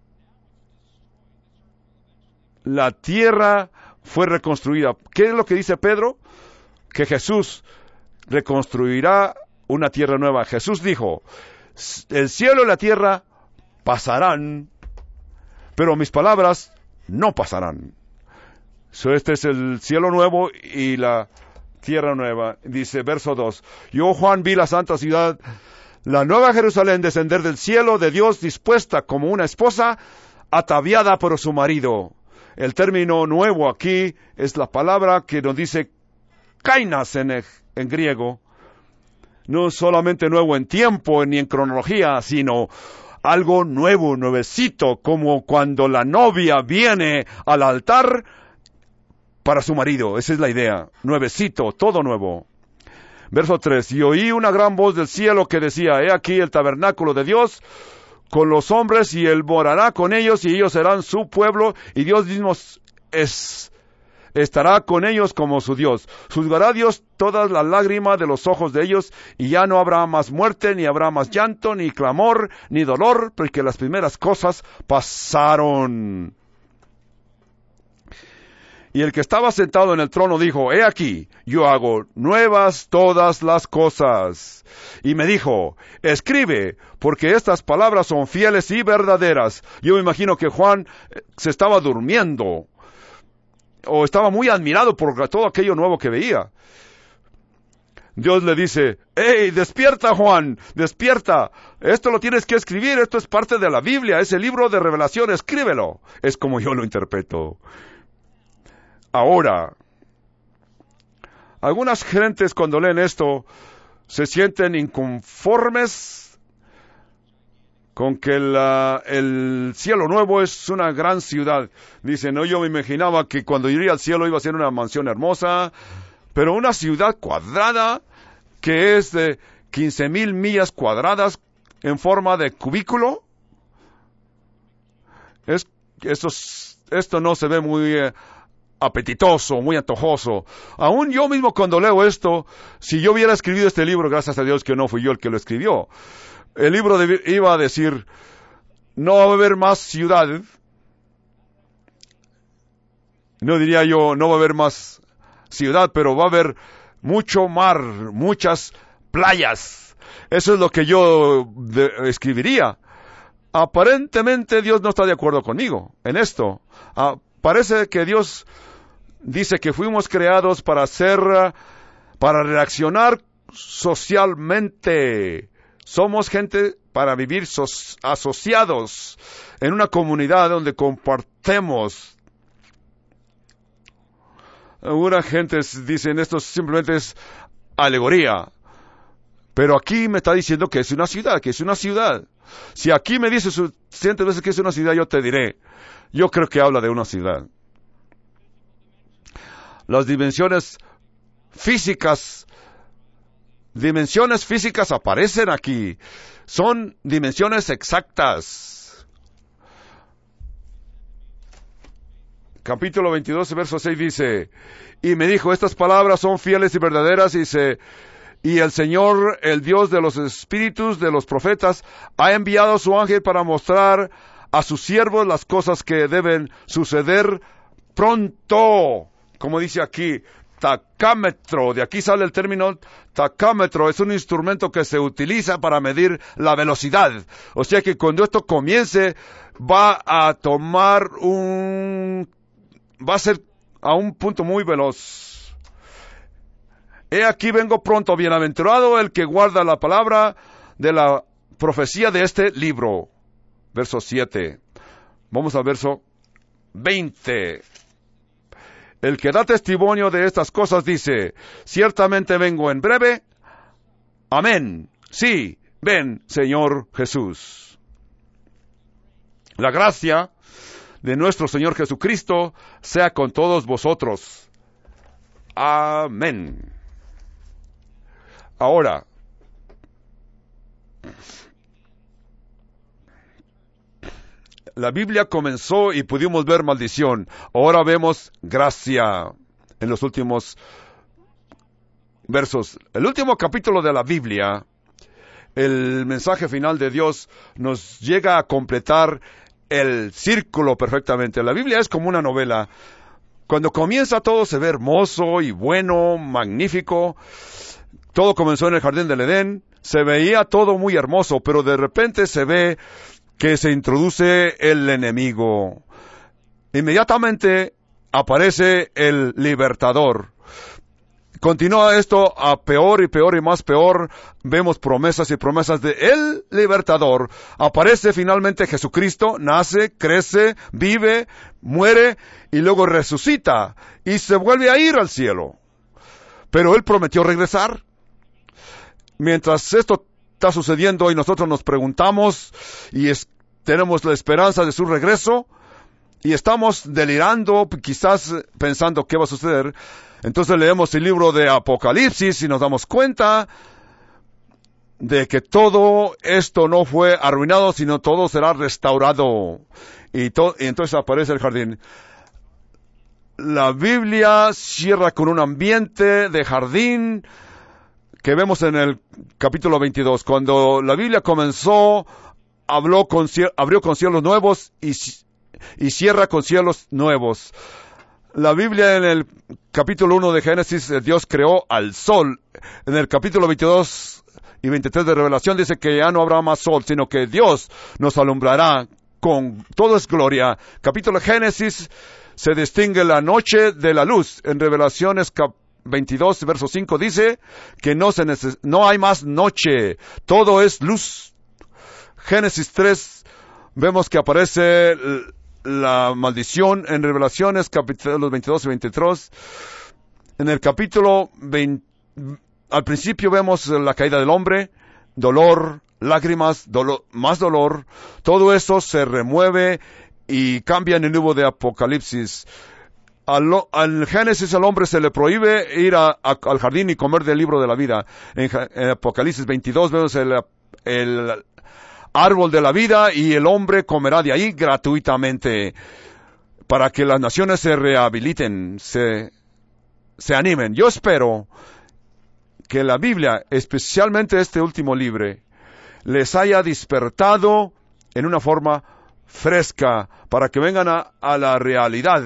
la tierra fue reconstruida. ¿Qué es lo que dice Pedro? Que Jesús reconstruirá una tierra nueva. Jesús dijo, el cielo y la tierra pasarán, pero mis palabras no pasarán. So, este es el cielo nuevo y la tierra nueva. Dice, verso dos. Yo, Juan, vi la santa ciudad, la nueva Jerusalén, descender del cielo de Dios, dispuesta como una esposa, ataviada por su marido. El término nuevo aquí es la palabra que nos dice kainas en, en griego. No solamente nuevo en tiempo ni en cronología, sino algo nuevo, nuevecito, como cuando la novia viene al altar para su marido. Esa es la idea. Nuevecito, todo nuevo. Verso tres. Y oí una gran voz del cielo que decía, he aquí el tabernáculo de Dios con los hombres, y él morará con ellos, y ellos serán su pueblo, y Dios mismo es... estará con ellos como su Dios. Juzgará Dios todas las lágrimas de los ojos de ellos, y ya no habrá más muerte, ni habrá más llanto, ni clamor, ni dolor, porque las primeras cosas pasaron. Y el que estaba sentado en el trono dijo, he aquí, yo hago nuevas todas las cosas. Y me dijo, escribe, porque estas palabras son fieles y verdaderas. Yo me imagino que Juan se estaba durmiendo, o estaba muy admirado por todo aquello nuevo que veía. Dios le dice, ¡hey, despierta, Juan! ¡Despierta! Esto lo tienes que escribir, esto es parte de la Biblia, es el libro de revelación, escríbelo. Es como yo lo interpreto. Ahora, algunas gentes cuando leen esto se sienten inconformes con que la, el cielo nuevo es una gran ciudad. Dicen, no, yo me imaginaba que cuando iría al cielo iba a ser una mansión hermosa, pero una ciudad cuadrada que es de quince mil millas cuadradas en forma de cubículo. Es, esto, esto no se ve muy eh, apetitoso, muy antojoso. Aún yo mismo cuando leo esto, si yo hubiera escrito este libro, gracias a Dios que no fui yo el que lo escribió, el libro de, iba a decir, no va a haber más ciudad. No diría yo, no va a haber más ciudad, pero va a haber mucho mar, muchas playas. Eso es lo que yo de, escribiría. Aparentemente Dios no está de acuerdo conmigo en esto. Ah, parece que Dios dice que fuimos creados para ser, para reaccionar socialmente. Somos gente para vivir so- asociados en una comunidad donde compartimos. Algunas gentes dicen esto simplemente es alegoría. Pero aquí me está diciendo que es una ciudad, que es una ciudad. Si aquí me dices suficientes veces que es una ciudad, yo te diré. Yo creo que habla de una ciudad. Las dimensiones físicas, dimensiones físicas aparecen aquí. Son dimensiones exactas. Capítulo veintidós, verso seis dice, y me dijo, estas palabras son fieles y verdaderas, y dice, y el Señor, el Dios de los espíritus de los profetas, ha enviado a su ángel para mostrar a sus siervos las cosas que deben suceder pronto. Como dice aquí, tacámetro, de aquí sale el término tacámetro, es un instrumento que se utiliza para medir la velocidad. O sea que cuando esto comience, va a tomar un, va a ser a un punto muy veloz. He aquí vengo pronto, bienaventurado el que guarda la palabra de la profecía de este libro. Verso siete. Vamos al verso veinte. El que da testimonio de estas cosas dice, ciertamente vengo en breve. Amén. Sí, ven, Señor Jesús. La gracia de nuestro Señor Jesucristo sea con todos vosotros. Amén. Ahora, la Biblia comenzó y pudimos ver maldición. Ahora vemos gracia en los últimos versos. El último capítulo de la Biblia, el mensaje final de Dios nos llega a completar el círculo perfectamente. La Biblia es como una novela. Cuando comienza todo se ve hermoso y bueno, magnífico. Todo comenzó en el jardín del Edén. Se veía todo muy hermoso, pero de repente se ve que se introduce el enemigo. Inmediatamente aparece el libertador. Continúa esto a peor y peor y más peor. Vemos promesas y promesas de el libertador. Aparece finalmente Jesucristo, nace, crece, vive, muere y luego resucita y se vuelve a ir al cielo. Pero él prometió regresar. mientras esto está sucediendo y nosotros nos preguntamos y es, tenemos la esperanza de su regreso y estamos delirando, quizás pensando qué va a suceder, entonces leemos el libro de Apocalipsis y nos damos cuenta de que todo esto no fue arruinado, sino todo será restaurado. Y, to- y entonces aparece el jardín. La Biblia cierra con un ambiente de jardín que vemos en el capítulo veintidós. Cuando la Biblia comenzó, habló con, abrió con cielos nuevos y, y cierra con cielos nuevos. La Biblia en el capítulo uno de Génesis, Dios creó al sol. En el capítulo veintidós y veintitrés de Revelación dice que ya no habrá más sol, sino que Dios nos alumbrará con todo es gloria. Capítulo de Génesis se distingue la noche de la luz. En Revelaciones cap- veintidós, verso cinco dice que no, se neces- no hay más noche, todo es luz. Génesis tres, vemos que aparece la maldición en Revelaciones, capítulos veintidós y veintitrés. En el capítulo veinte, al principio vemos la caída del hombre, dolor, lágrimas, dolor, más dolor. Todo eso se remueve y cambia en el libro de Apocalipsis. Al, al Génesis al hombre se le prohíbe ir a, a, al jardín y comer del libro de la vida. En, en Apocalipsis veintidós vemos el, el árbol de la vida y el hombre comerá de ahí gratuitamente para que las naciones se rehabiliten, se, se animen. Yo espero que la Biblia, especialmente este último libro, les haya despertado en una forma fresca para que vengan a, a la realidad,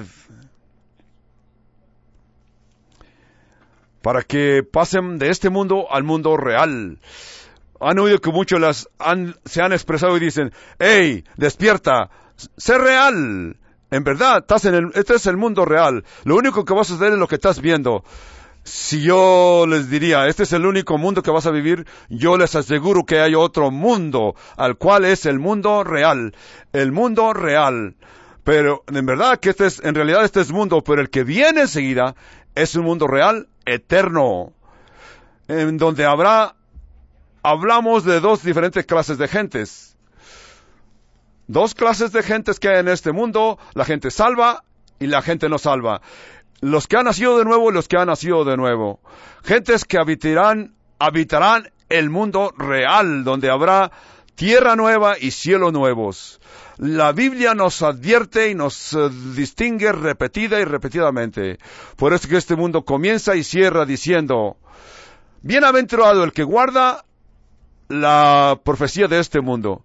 para que pasen de este mundo al mundo real. Han oído que muchos las han, se han expresado y dicen, ¡hey, despierta! ¡Sé real! En verdad, estás en el, este es el mundo real. Lo único que vas a hacer es lo que estás viendo. Si yo les diría, este es el único mundo que vas a vivir, yo les aseguro que hay otro mundo, al cual es el mundo real. El mundo real. Pero, en verdad, que este es, en realidad este es mundo, pero el que viene enseguida es un mundo real, eterno. En donde habrá, hablamos de dos diferentes clases de gentes. Dos clases de gentes que hay en este mundo, la gente salva y la gente no salva. Los que han nacido de nuevo y los que han nacido de nuevo. Gentes que habitarán, habitarán el mundo real, donde habrá tierra nueva y cielos nuevos. La Biblia nos advierte y nos uh, distingue repetida y repetidamente. Por eso que este mundo comienza y cierra diciendo, bienaventurado el que guarda la profecía de este mundo.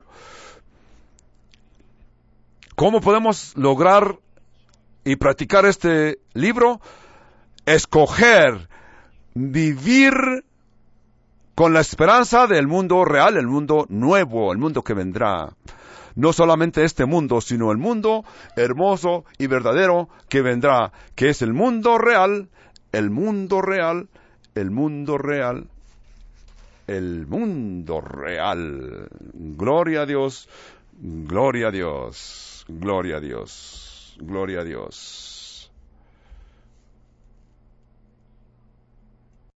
¿Cómo podemos lograr y practicar este libro? Escoger vivir con la esperanza del mundo real, el mundo nuevo, el mundo que vendrá. No solamente este mundo, sino el mundo hermoso y verdadero que vendrá, que es el mundo real, el mundo real, el mundo real, el mundo real. Gloria a Dios, gloria a Dios, gloria a Dios, gloria a Dios.